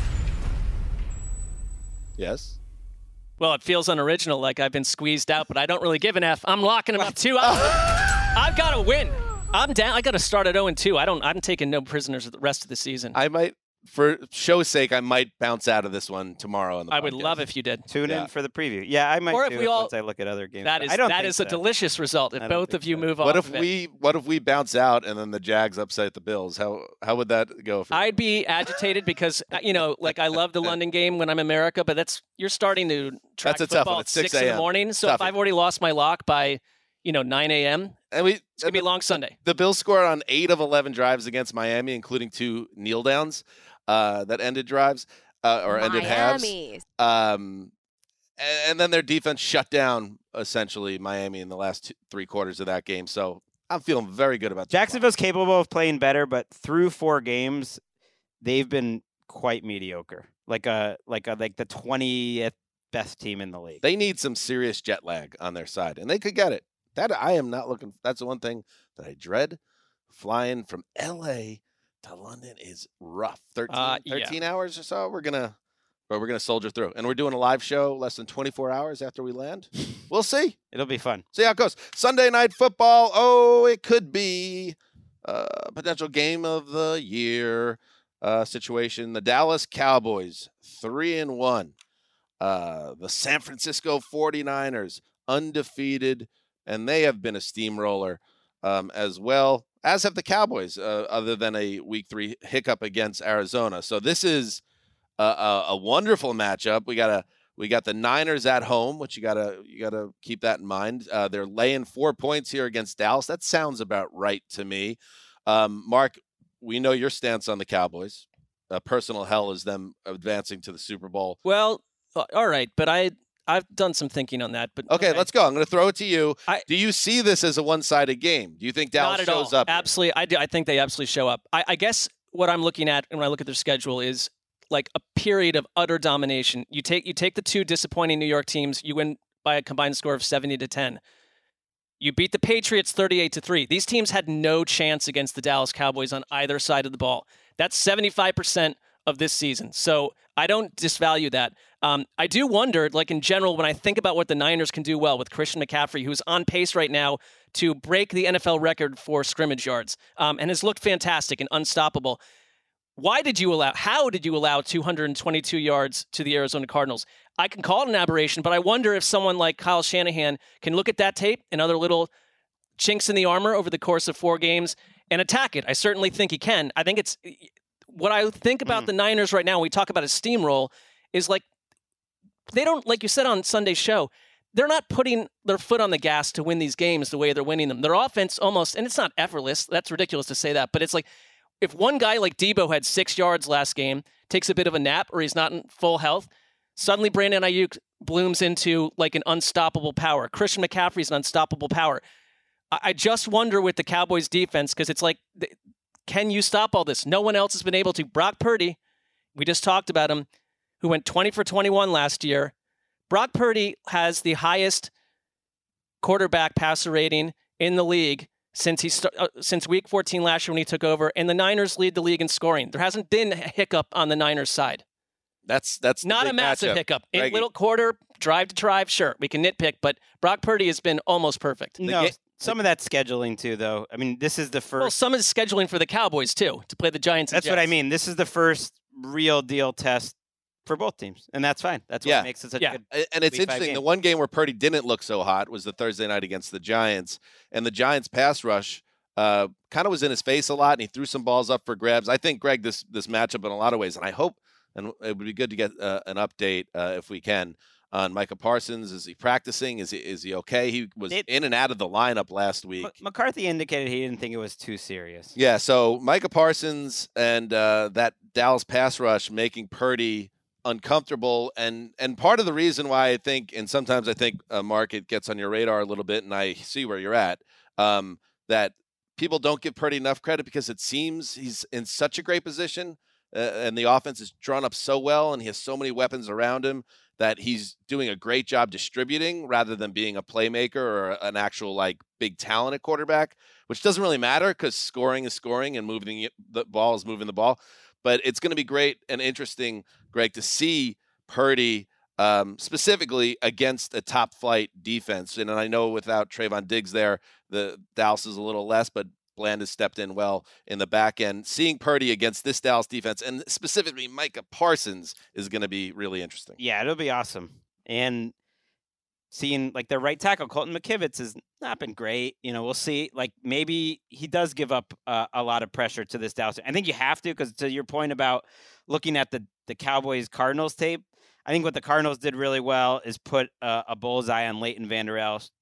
yes. Well, it feels unoriginal, like I've been squeezed out, but I don't really give an F. I'm locking them up too. I've got to win. I'm down. I got to start at 0-2. I'm taking no prisoners the rest of the season. I might, for show's sake, I might bounce out of this one tomorrow. I would love if you did. Tune in for the preview. Yeah, I might. Or if we all, once I look at other games. That is a delicious result. If both of you move on. What if we bounce out and then the Jags upset the Bills? How would that go? For I'd be agitated because like, I love the London game when I'm in America, but you're starting to track football at 6 in the morning. So if I've already lost my lock by 9 a.m. And it's gonna be a long Sunday. The Bills scored on 8 of 11 drives against Miami, including 2 kneel downs that ended drives ended halves. And then their defense shut down essentially Miami in the last 3 quarters of that game. So I'm feeling very good about that. Jacksonville's capable of playing better, but through 4 games, they've been quite mediocre. Like the 20th best team in the league. They need some serious jet lag on their side, and they could get it. That I am not looking. That's the one thing that I dread. Flying from L.A. to London is rough. 13 hours or so. We're gonna soldier through, and we're doing a live show less than 24 hours after we land. We'll see. It'll be fun. See how it goes. Sunday night football. Oh, it could be a potential game of the year situation. The Dallas Cowboys 3-1. The San Francisco 49ers undefeated, and they have been a steamroller as well, as have the Cowboys, other than a week 3 hiccup against Arizona. So this is a wonderful matchup. We got We got the Niners at home, which you gotta keep that in mind. They're laying 4 points here against Dallas. That sounds about right to me. Mark, we know your stance on the Cowboys. Personal hell is them advancing to the Super Bowl. Well, all right, but I've done some thinking on that. But okay, let's go. I'm going to throw it to you. Do you see this as a one-sided game? Do you think Dallas shows up? Absolutely, I do. I think they absolutely show up. I guess what I'm looking at when I look at their schedule is like a period of utter domination. You take the two disappointing New York teams, you win by a combined score of 70-10. You beat the Patriots 38-3. These teams had no chance against the Dallas Cowboys on either side of the ball. That's 75% of this season. So I don't disvalue that. I do wonder, like in general, when I think about what the Niners can do well with Christian McCaffrey, who's on pace right now to break the NFL record for scrimmage yards and has looked fantastic and unstoppable. How did you allow 222 yards to the Arizona Cardinals? I can call it an aberration, but I wonder if someone like Kyle Shanahan can look at that tape and other little chinks in the armor over the course of 4 games and attack it. I certainly think he can. I think it's what I think about the Niners right now when we talk about a steamroll is like they don't, like you said on Sunday's show, they're not putting their foot on the gas to win these games the way they're winning them. Their offense almost, and it's not effortless, that's ridiculous to say that, but it's like if one guy like Debo had 6 yards last game, takes a bit of a nap, or he's not in full health, suddenly Brandon Ayuk blooms into like an unstoppable power. Christian McCaffrey's an unstoppable power. I just wonder with the Cowboys defense, because it's like, can you stop all this? No one else has been able to. Brock Purdy, we just talked about him, who went 20 for 21 last year. Brock Purdy has the highest quarterback passer rating in the league since week 14 last year when he took over, and the Niners lead the league in scoring. There hasn't been a hiccup on the Niners side. That's not a massive matchup. hiccup. In little quarter, drive to drive, sure, we can nitpick, but Brock Purdy has been almost perfect. No, some of that scheduling too, though. I mean, this is the first. Well, some of the scheduling for the Cowboys too, to play the Giants. That's what I mean. This is the first real deal test for both teams, and that's fine. That's what makes it such a good. And it's interesting. The one game where Purdy didn't look so hot was the Thursday night against the Giants, and the Giants' pass rush kind of was in his face a lot, and he threw some balls up for grabs. I think, Greg, this matchup in a lot of ways, and I hope, and it would be good to get an update if we can on Micah Parsons. Is he practicing? Is he okay? He was in and out of the lineup last week. McCarthy indicated he didn't think it was too serious. Yeah, so Micah Parsons and that Dallas pass rush making Purdy uncomfortable, and part of the reason why I think, and sometimes I think, Mark, it gets on your radar a little bit, and I see where you're at, that people don't give Purdy enough credit because it seems he's in such a great position, and the offense is drawn up so well, and he has so many weapons around him that he's doing a great job distributing rather than being a playmaker or an actual like big talented quarterback, which doesn't really matter because scoring is scoring and moving the ball is moving the ball. But it's going to be great and interesting, Greg, to see Purdy specifically against a top flight defense. And I know without Trayvon Diggs there, the Dallas is a little less, but Bland has stepped in well in the back end. Seeing Purdy against this Dallas defense, and specifically Micah Parsons, is going to be really interesting. Yeah, it'll be awesome. And seeing like their right tackle, Colton McKivitz, has not been great. You know, we'll see. Like maybe he does give up a lot of pressure to this Dallas. I think you have to, because to your point about looking at the Cowboys-Cardinals tape, I think what the Cardinals did really well is put a bullseye on Leighton Vander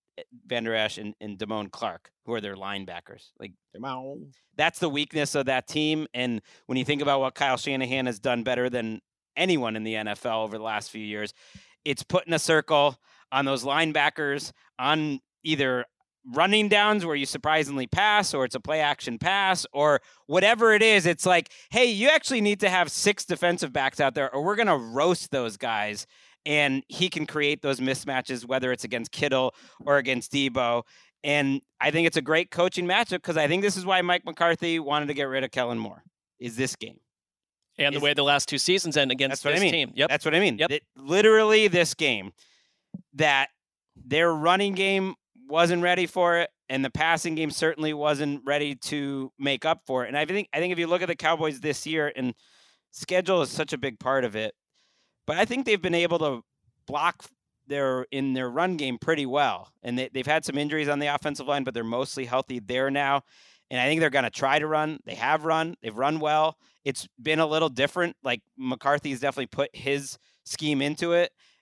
Esch and Damone Clark, who are their linebackers. Like that's the weakness of that team. And when you think about what Kyle Shanahan has done better than anyone in the NFL over the last few years, it's putting a circle on those linebackers on either running downs where you surprisingly pass, or it's a play action pass, or whatever it is. It's like, hey, you actually need to have 6 defensive backs out there, or we're going to roast those guys. And he can create those mismatches, whether it's against Kittle or against Debo. And I think it's a great coaching matchup, because I think this is why Mike McCarthy wanted to get rid of Kellen Moore, is this game. And the way the last 2 seasons end against this team. Yep. That's what I mean. Yep. Literally this game, that their running game wasn't ready for it, and the passing game certainly wasn't ready to make up for it. And I think if you look at the Cowboys this year, and schedule is such a big part of it, but I think they've been able to block in their run game pretty well. And they've had some injuries on the offensive line, but they're mostly healthy there now. And I think they're going to try to run. They have run. They've run well. It's been a little different. Like McCarthy's definitely put his scheme into it.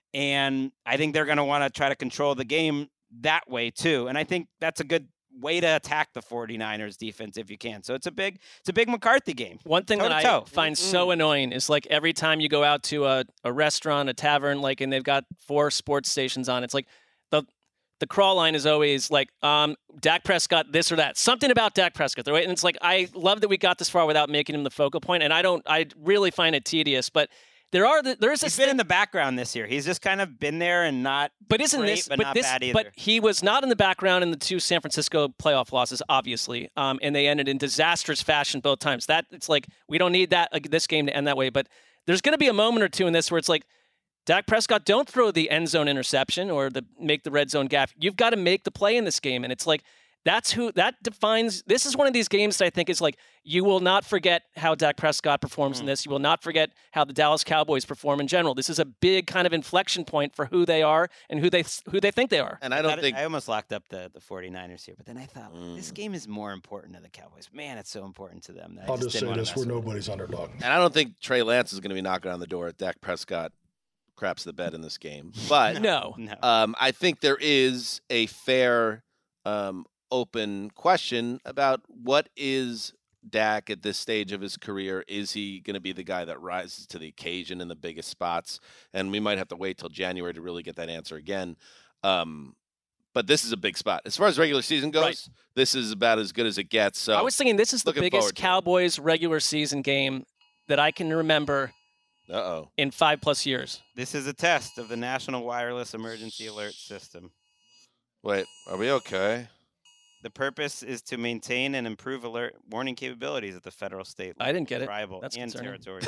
And I think they're going to want to try to control the game that way too. And I think that's a good way to attack the 49ers defense if you can. So it's a big McCarthy game. One thing that I find so annoying is like every time you go out to a restaurant, a tavern, like, and they've got 4 sports stations on, it's like the crawl line is always like, Dak Prescott, this or that. Something about Dak Prescott. And it's like, I love that we got this far without making him the focal point, and I really find it tedious, but there is He's been in the background this year. He's just kind of been there and not but isn't great, this but but not this bad either. but he was not in the background in the 2 San Francisco playoff losses, obviously. And they ended in disastrous fashion both times. That it's like we don't need that this game to end that way, but there's going to be a moment or two in this where it's like, Dak Prescott, don't throw the end zone interception or make the red zone gaffe. You've got to make the play in this game. And it's like, that defines, this is one of these games that I think is like, you will not forget how Dak Prescott performs in this. You will not forget how the Dallas Cowboys perform in general. This is a big kind of inflection point for who they are and who they think they are. And I almost locked up the 49ers here, but then I thought, this game is more important to the Cowboys. Man, it's so important to them. I'll just say this, we're nobody's underdog. And I don't think Trey Lance is going to be knocking on the door at Dak Prescott craps the bed in this game. But no. I think there is a fair open question about what is Dak at this stage of his career. Is he going to be the guy that rises to the occasion in the biggest spots? And we might have to wait till January to really get that answer again. But this is a big spot. As far as regular season goes, This is about as good as it gets. So I was thinking this is the biggest Cowboys regular season game that I can remember in 5+ years. This is a test of the National Wireless Emergency Alert System. Wait, are we okay? The purpose is to maintain and improve alert warning capabilities at the federal, state, I didn't get it. tribal, That's and concerning. territory.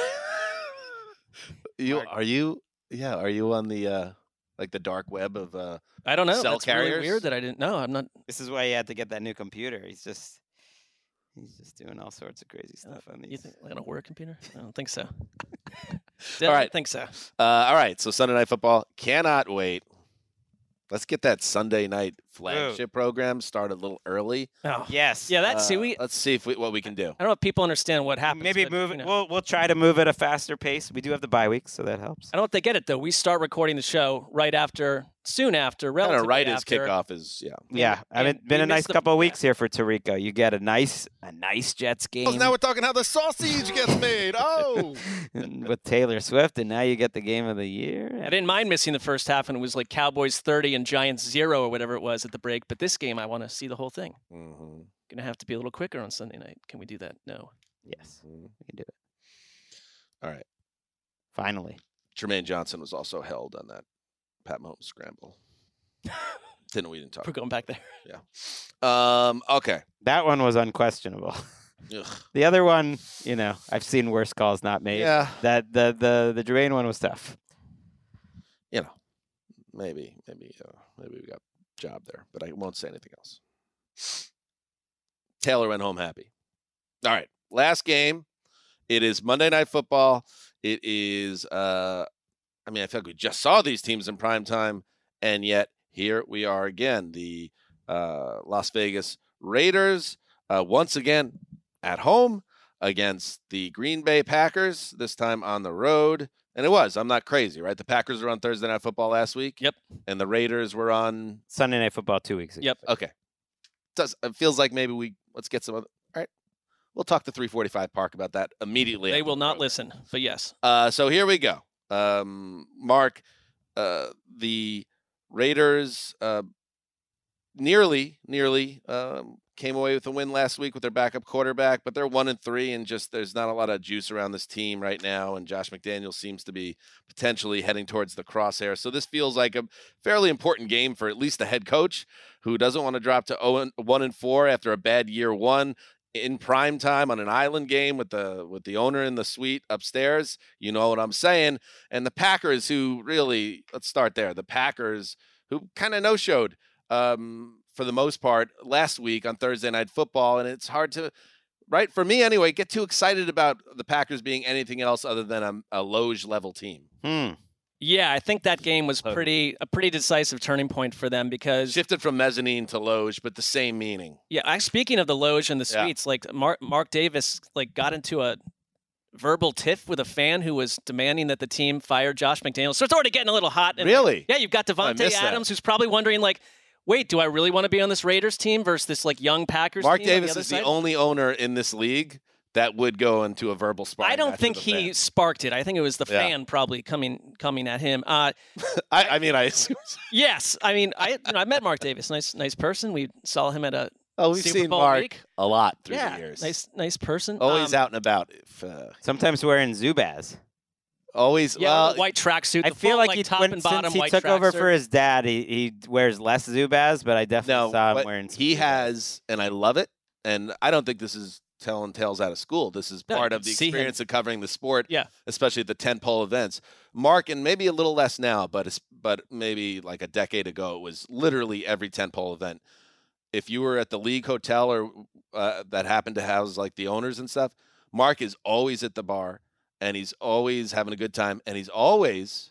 Are you on the like the dark web of I don't know. cell That's carriers? really weird that I didn't know. I'm not. This is why he had to get that new computer. He's just doing all sorts of crazy stuff on these. You think on a work computer? I don't think so. All right. I think so. All right. So Sunday Night Football, cannot wait. Let's get that Sunday night flagship program started a little early. Oh yes, yeah. Let's see what we can do. I don't know if people understand what happens. Maybe but, move it. you know. We'll try to move at a faster pace. We do have the bye week, so that helps. I don't know if they get it though. We start recording the show soon after, Kind relatively of right as after. kickoff is Yeah, I mean, we been a nice missed the- couple of weeks here for Tarico. You get a nice Jets game. Oh, now we're talking how the sausage gets made. Oh, with Taylor Swift, and now you get the game of the year. I didn't mind missing the first half, and it was like Cowboys 30 and Giants 0 or whatever it was at the break. But this game, I want to see the whole thing. Mm-hmm. Gonna have to be a little quicker on Sunday night. Can we do that? No. Yes, we can do it. All right. Finally, Jermaine Johnson was also held on that Pat Mahomes scramble. We didn't talk. We're going back there. Yeah. Okay. that one was unquestionable. Ugh. The other one, I've seen worse calls not made. Yeah. That the Jermaine one was tough. Maybe we got a job there, but I won't say anything else. Taylor went home happy. All right. Last game. It is Monday Night Football. It is, I feel like we just saw these teams in prime time, and yet here we are again. The Las Vegas Raiders, once again at home against the Green Bay Packers, this time on the road. And it was. I'm not crazy, right? The Packers were on Thursday Night Football last week. Yep. And the Raiders were on Sunday Night Football 2 weeks ago. Yep. Okay. It feels like maybe let's get some other. All right. We'll talk to 345 Park about that immediately. They will not listen, but yes. So here we go. Mark, the Raiders nearly came away with a win last week with their backup quarterback, but they're 1-3, and just there's not a lot of juice around this team right now, and Josh McDaniels seems to be potentially heading towards the crosshair. So this feels like a fairly important game for at least the head coach, who doesn't want to drop to 1-4 after a bad year one in prime time on an island game with the owner in the suite upstairs. You know what I'm saying? And the Packers, who really, let's start there. The Packers, who kind of no-showed for the most part last week on Thursday Night Football, and it's hard to, right, for me anyway, get too excited about the Packers being anything else other than a Loge-level team. Yeah, I think that game was a pretty decisive turning point for them because shifted from mezzanine to Loge, but the same meaning. Yeah, speaking of the Loge and the suites, like Mark Davis got into a verbal tiff with a fan who was demanding that the team fire Josh McDaniels. So it's already getting a little hot. And Really? Yeah, you've got Devontae Adams, who's probably wondering, like, wait, do I really want to be on this Raiders team versus this like young Packers Mark team? Davis is the only owner in this league that would go into a verbal sparring. I don't match think with a he fan. sparked it. I think it was the fan probably coming at him. I assume. Yes, I mean, I met Mark Davis. Nice person. We saw him at a we've Super seen Bowl Mark week. a lot through the years. Nice person. Always out and about. Sometimes wearing Zubaz. Always. Yeah, white tracksuit. I feel like top when, and bottom since he white took over tracksuit. for his dad, he wears less Zubaz, but I definitely saw him wearing. He has, and I love it. And I don't think this is telling tales out of school. This is part of the experience of covering the sport, especially at the tentpole events. Mark, and maybe a little less now, but maybe like a decade ago, it was literally every tentpole event. If you were at the League Hotel or that happened to house like the owners and stuff, Mark is always at the bar, and he's always having a good time, and he's always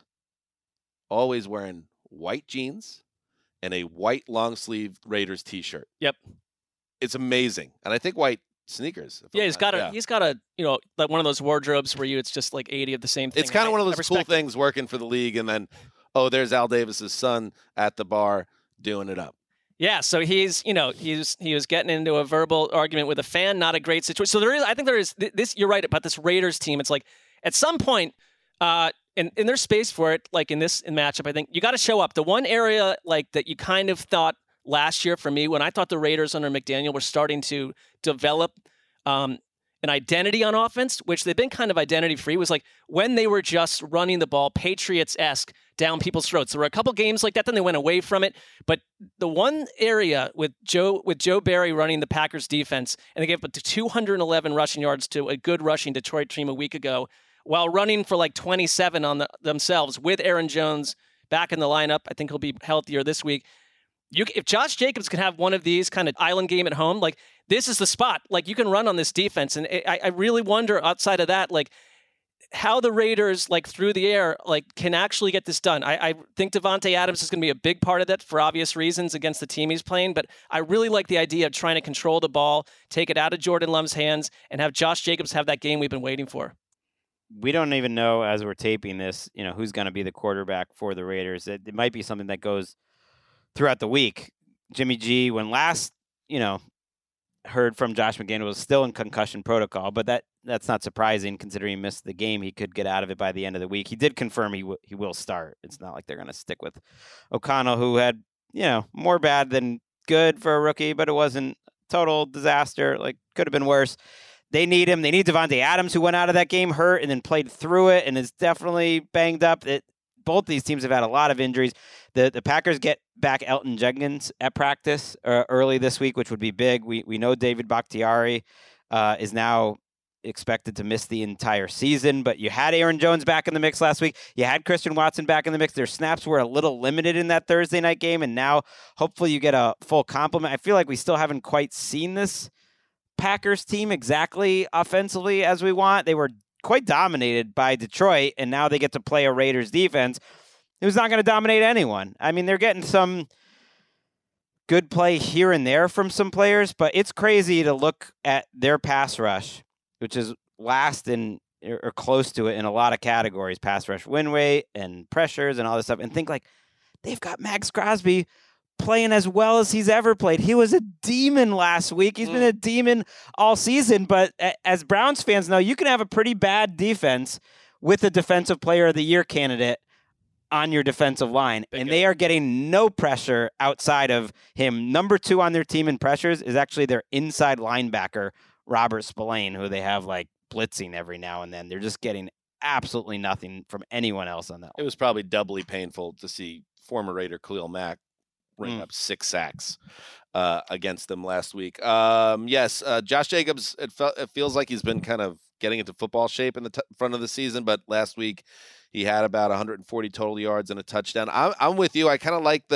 wearing white jeans and a white long sleeve Raiders t-shirt. Yep, it's amazing, and I think white sneakers. Yeah, he's got a like one of those wardrobes where it's just like 80 of the same thing. It's kind of one of those cool things working for the league, and then there's Al Davis's son at the bar doing it up. Yeah, so he was getting into a verbal argument with a fan, not a great situation. So I think there is this. You're right about this Raiders team. It's like at some point, and there's space for it. Like in matchup, I think you got to show up. The one area like that you kind of thought last year for me when I thought the Raiders under McDaniel were starting to develop an identity on offense, which they've been kind of identity free, was like when they were just running the ball Patriots-esque down people's throats. There were a couple games like that, then they went away from it. But the one area with Joe Barry running the Packers defense, and they gave up to 211 rushing yards to a good rushing Detroit team a week ago, while running for like 27 on themselves with Aaron Jones back in the lineup. I think he'll be healthier this week. If Josh Jacobs can have one of these kind of island game at home, like this is the spot. Like you can run on this defense, and I really wonder outside of that, like how the Raiders, like through the air, like can actually get this done. I think Devontae Adams is going to be a big part of that for obvious reasons against the team he's playing. But I really like the idea of trying to control the ball, take it out of Jordan Love's hands, and have Josh Jacobs have that game we've been waiting for. We don't even know as we're taping this, who's going to be the quarterback for the Raiders. It might be something that goes throughout the week. Jimmy G, when last, heard from Josh McDaniels, was still in concussion protocol, but that's not surprising considering he missed the game. He could get out of it by the end of the week. He did confirm he will start. It's not like they're going to stick with O'Connell, who had, more bad than good for a rookie, but it wasn't total disaster. Like, could have been worse. They need him. They need Devontae Adams, who went out of that game hurt and then played through it and is definitely banged up. Both these teams have had a lot of injuries. The Packers get back Elton Jenkins at practice early this week, which would be big. We know David Bakhtiari is now expected to miss the entire season, but you had Aaron Jones back in the mix last week. You had Christian Watson back in the mix. Their snaps were a little limited in that Thursday night game, and now hopefully you get a full complement. I feel like we still haven't quite seen this Packers team exactly offensively as we want. They were quite dominated by Detroit, and now they get to play a Raiders defense who's not going to dominate anyone. I mean, they're getting some good play here and there from some players, but it's crazy to look at their pass rush, which is last in or close to it in a lot of categories, pass rush win rate and pressures and all this stuff, and think like they've got Max Crosby playing as well as he's ever played. He was a demon last week. He's been a demon all season, but as Browns fans know, you can have a pretty bad defense with a defensive player of the year candidate on your defensive line, and they are getting no pressure outside of him. Number 2 on their team in pressures is actually their inside linebacker, Robert Spillane, who they have like blitzing every now and then. They're just getting absolutely nothing from anyone else on that line. It was probably doubly painful to see former Raider Khalil Mack ring up 6 sacks against them last week. Yes, Josh Jacobs, it feels like he's been kind of getting into football shape in the front of the season, but last week he had about 140 total yards and a touchdown. I'm with you. I kind of like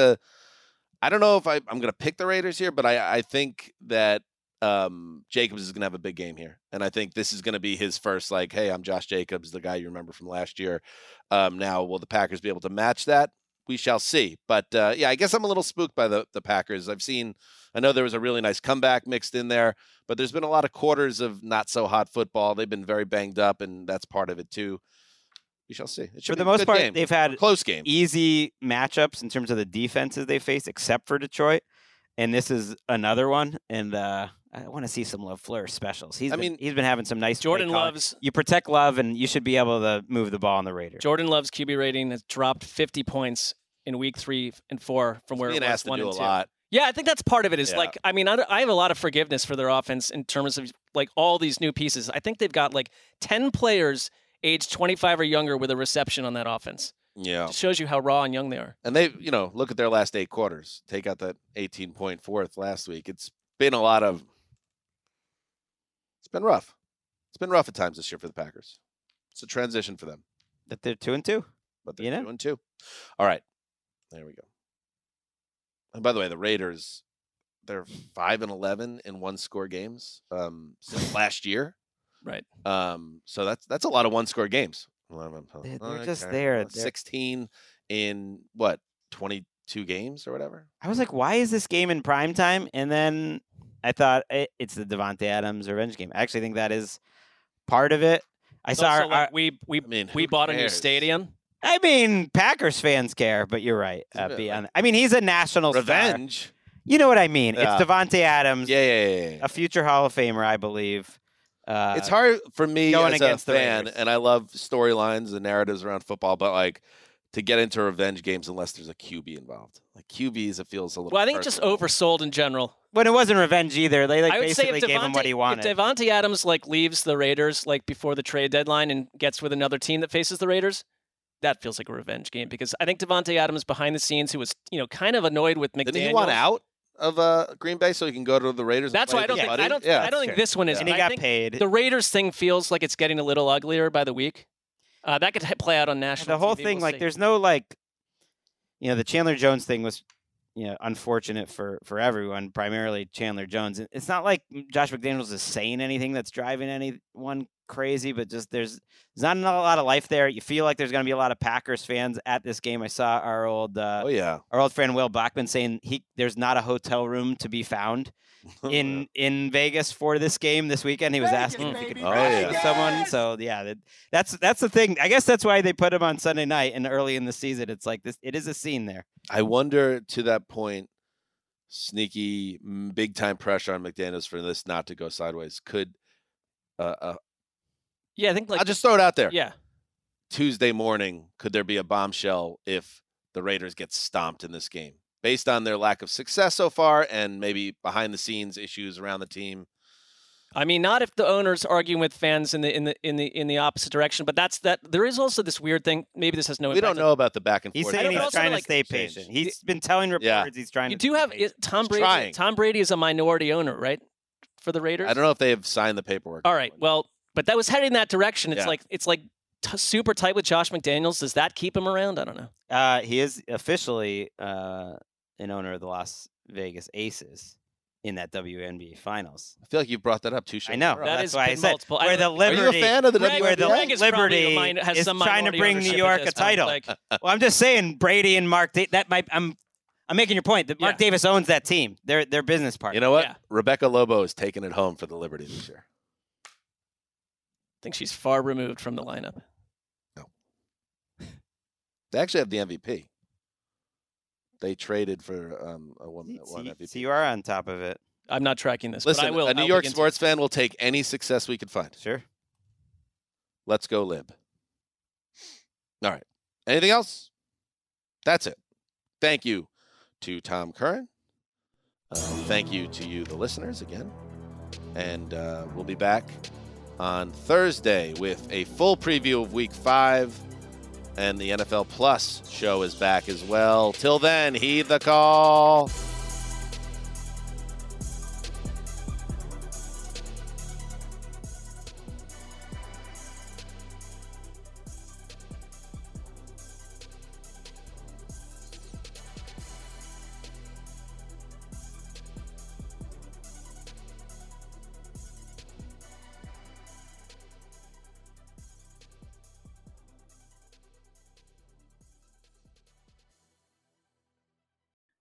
I don't know if I'm going to pick the Raiders here, but I think that Jacobs is going to have a big game here. And I think this is going to be his first, like, hey, I'm Josh Jacobs, the guy you remember from last year. Now, will the Packers be able to match that? we shall see. But yeah, I guess I'm a little spooked by the Packers. I know there was a really nice comeback mixed in there, but there's been a lot of quarters of not so hot football. They've been very banged up, and that's part of it too. We shall see. For the most part, they've had close game, easy matchups in terms of the defenses they face, except for Detroit. And this is another one. And I want to see some LaFleur specials. He's been having some nice. Jordan Love's. You protect Love, and you should be able to move the ball on the Raiders. Jordan Love's QB rating has dropped 50 points in week 3 and 4 from where it was 1 and 2. Lot. Yeah, I think that's part of it. Is like, I mean, I have a lot of forgiveness for their offense in terms of like all these new pieces. I think they've got like 10 players aged 25 or younger with a reception on that offense. Yeah. It shows you how raw and young they are. And they, look at their last 8 quarters. Take out that 18.4th last week. It's been rough. It's been rough at times this year for the Packers. It's a transition for them. That they're 2-2. But they're 2-2. All right. There we go. And by the way, the Raiders, they're 5-11 in 1-score games since last year. Right. So that's a lot of 1-score games. They're just there. 16 in 22 games or whatever. I was like, why is this game in prime time? And then I thought it's the Davante Adams revenge game. I actually think that is part of it. I saw we bought a new stadium. I mean, Packers fans care, but you're right. He's a national revenge. Star. You know what I mean? Yeah. It's Davante Adams. Yeah. A future Hall of Famer, I believe. It's hard for me going as against a fan, and I love storylines and narratives around football, but like to get into revenge games unless there's a QB involved. Like QBs, it feels a little. Well, I think it's just oversold in general. But it wasn't revenge either. They I would basically say gave him what he wanted. If Davante Adams leaves the Raiders before the trade deadline and gets with another team that faces the Raiders, that feels like a revenge game because I think Davante Adams behind the scenes, who was kind of annoyed with McDaniels. Didn't he want out of Green Bay so he can go to the Raiders? That's why I don't think this one is. And he got paid. The Raiders thing feels like it's getting a little uglier by the week. That could play out on national. The whole TV, thing, we'll see. there's no the Chandler Jones thing was, unfortunate for everyone, primarily Chandler Jones. It's not like Josh McDaniels is saying anything that's driving anyone crazy, but just there's not a lot of life there. You feel like there's going to be a lot of Packers fans at this game. I saw our old our old friend Will Blackman saying there's not a hotel room to be found in Vegas for this game this weekend. He was asking if he could crash with someone. So that's the thing. I guess that's why they put him on Sunday night and early in the season. It's like this. It is a scene there. I wonder, to that point, sneaky big time pressure on McDaniels for this not to go sideways. Could I think I'll just throw it out there. Yeah. Tuesday morning, could there be a bombshell if the Raiders get stomped in this game? Based on their lack of success so far and maybe behind the scenes issues around the team. I mean, not if the owner's arguing with fans in the opposite direction, but there is also this weird thing. Maybe this has no impact. We don't know about the back and forth. He's saying he's trying to stay patient. He's been telling reporters he's trying to. You do have Tom Brady. Trying. Tom Brady is a minority owner, right, for the Raiders? I don't know if they have signed the paperwork. All right. Well, but that was heading in that direction. It's like super tight with Josh McDaniels. Does that keep him around? I don't know. He is officially an owner of the Las Vegas Aces in that WNBA Finals. I feel like you brought that up too. I know. That's why I said multiple. Where the Liberty, are you a fan of the where the WNBA? Liberty is trying to bring New York a title. Well, I'm just saying Brady and Mark. I'm making your point that Mark Davis owns that team. They're business partners. You know what? Yeah. Rebecca Lobo is taking it home for the Liberty this year. I think she's far removed from the lineup. No. They actually have the MVP. They traded for a woman that won MVP. So you are on top of it. I'm not tracking this, Listen, but I will. A New York sports fan will take any success we could find. Sure. Let's go Lib. All right. Anything else? That's it. Thank you to Tom Curran. Thank you to you, the listeners, again. And we'll be back on Thursday with a full preview of Week 5. And the NFL Plus show is back as well. Till then, heed the call.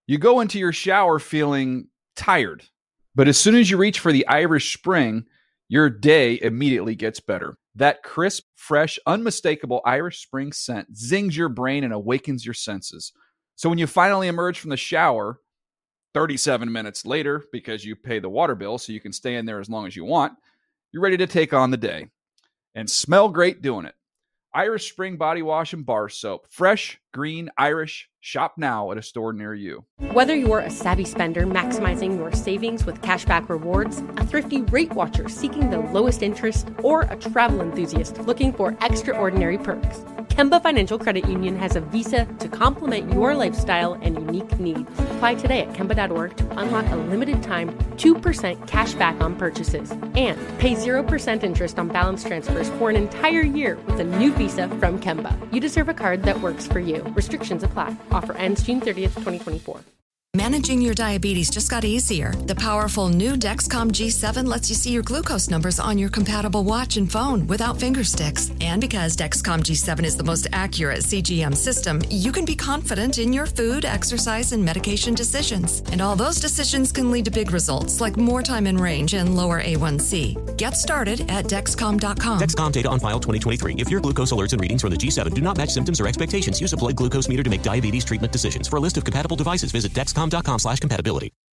You go into your shower feeling tired, but as soon as you reach for the Irish Spring, your day immediately gets better. That crisp, fresh, unmistakable Irish Spring scent zings your brain and awakens your senses. So when you finally emerge from the shower 37 minutes later, because you pay the water bill so you can stay in there as long as you want, you're ready to take on the day and smell great doing it. Irish Spring Body Wash and Bar Soap. Fresh, green, Irish. Shop now at a store near you. Whether you're a savvy spender maximizing your savings with cashback rewards, a thrifty rate watcher seeking the lowest interest, or a travel enthusiast looking for extraordinary perks, Kemba Financial Credit Union has a visa to complement your lifestyle and unique needs. Apply today at Kemba.org to unlock a limited time 2% cash back on purchases and pay 0% interest on balance transfers for an entire year with a new visa from Kemba. You deserve a card that works for you. Restrictions apply. Offer ends June 30th, 2024. Managing your diabetes just got easier. The powerful new Dexcom G7 lets you see your glucose numbers on your compatible watch and phone without finger sticks. And because Dexcom G7 is the most accurate CGM system, you can be confident in your food, exercise, and medication decisions. And all those decisions can lead to big results like more time in range and lower A1C. Get started at Dexcom.com. Dexcom data on file 2023. If your glucose alerts and readings from the G7 do not match symptoms or expectations, use a blood glucose meter to make diabetes treatment decisions. For a list of compatible devices, visit Dexcom.com/compatibility.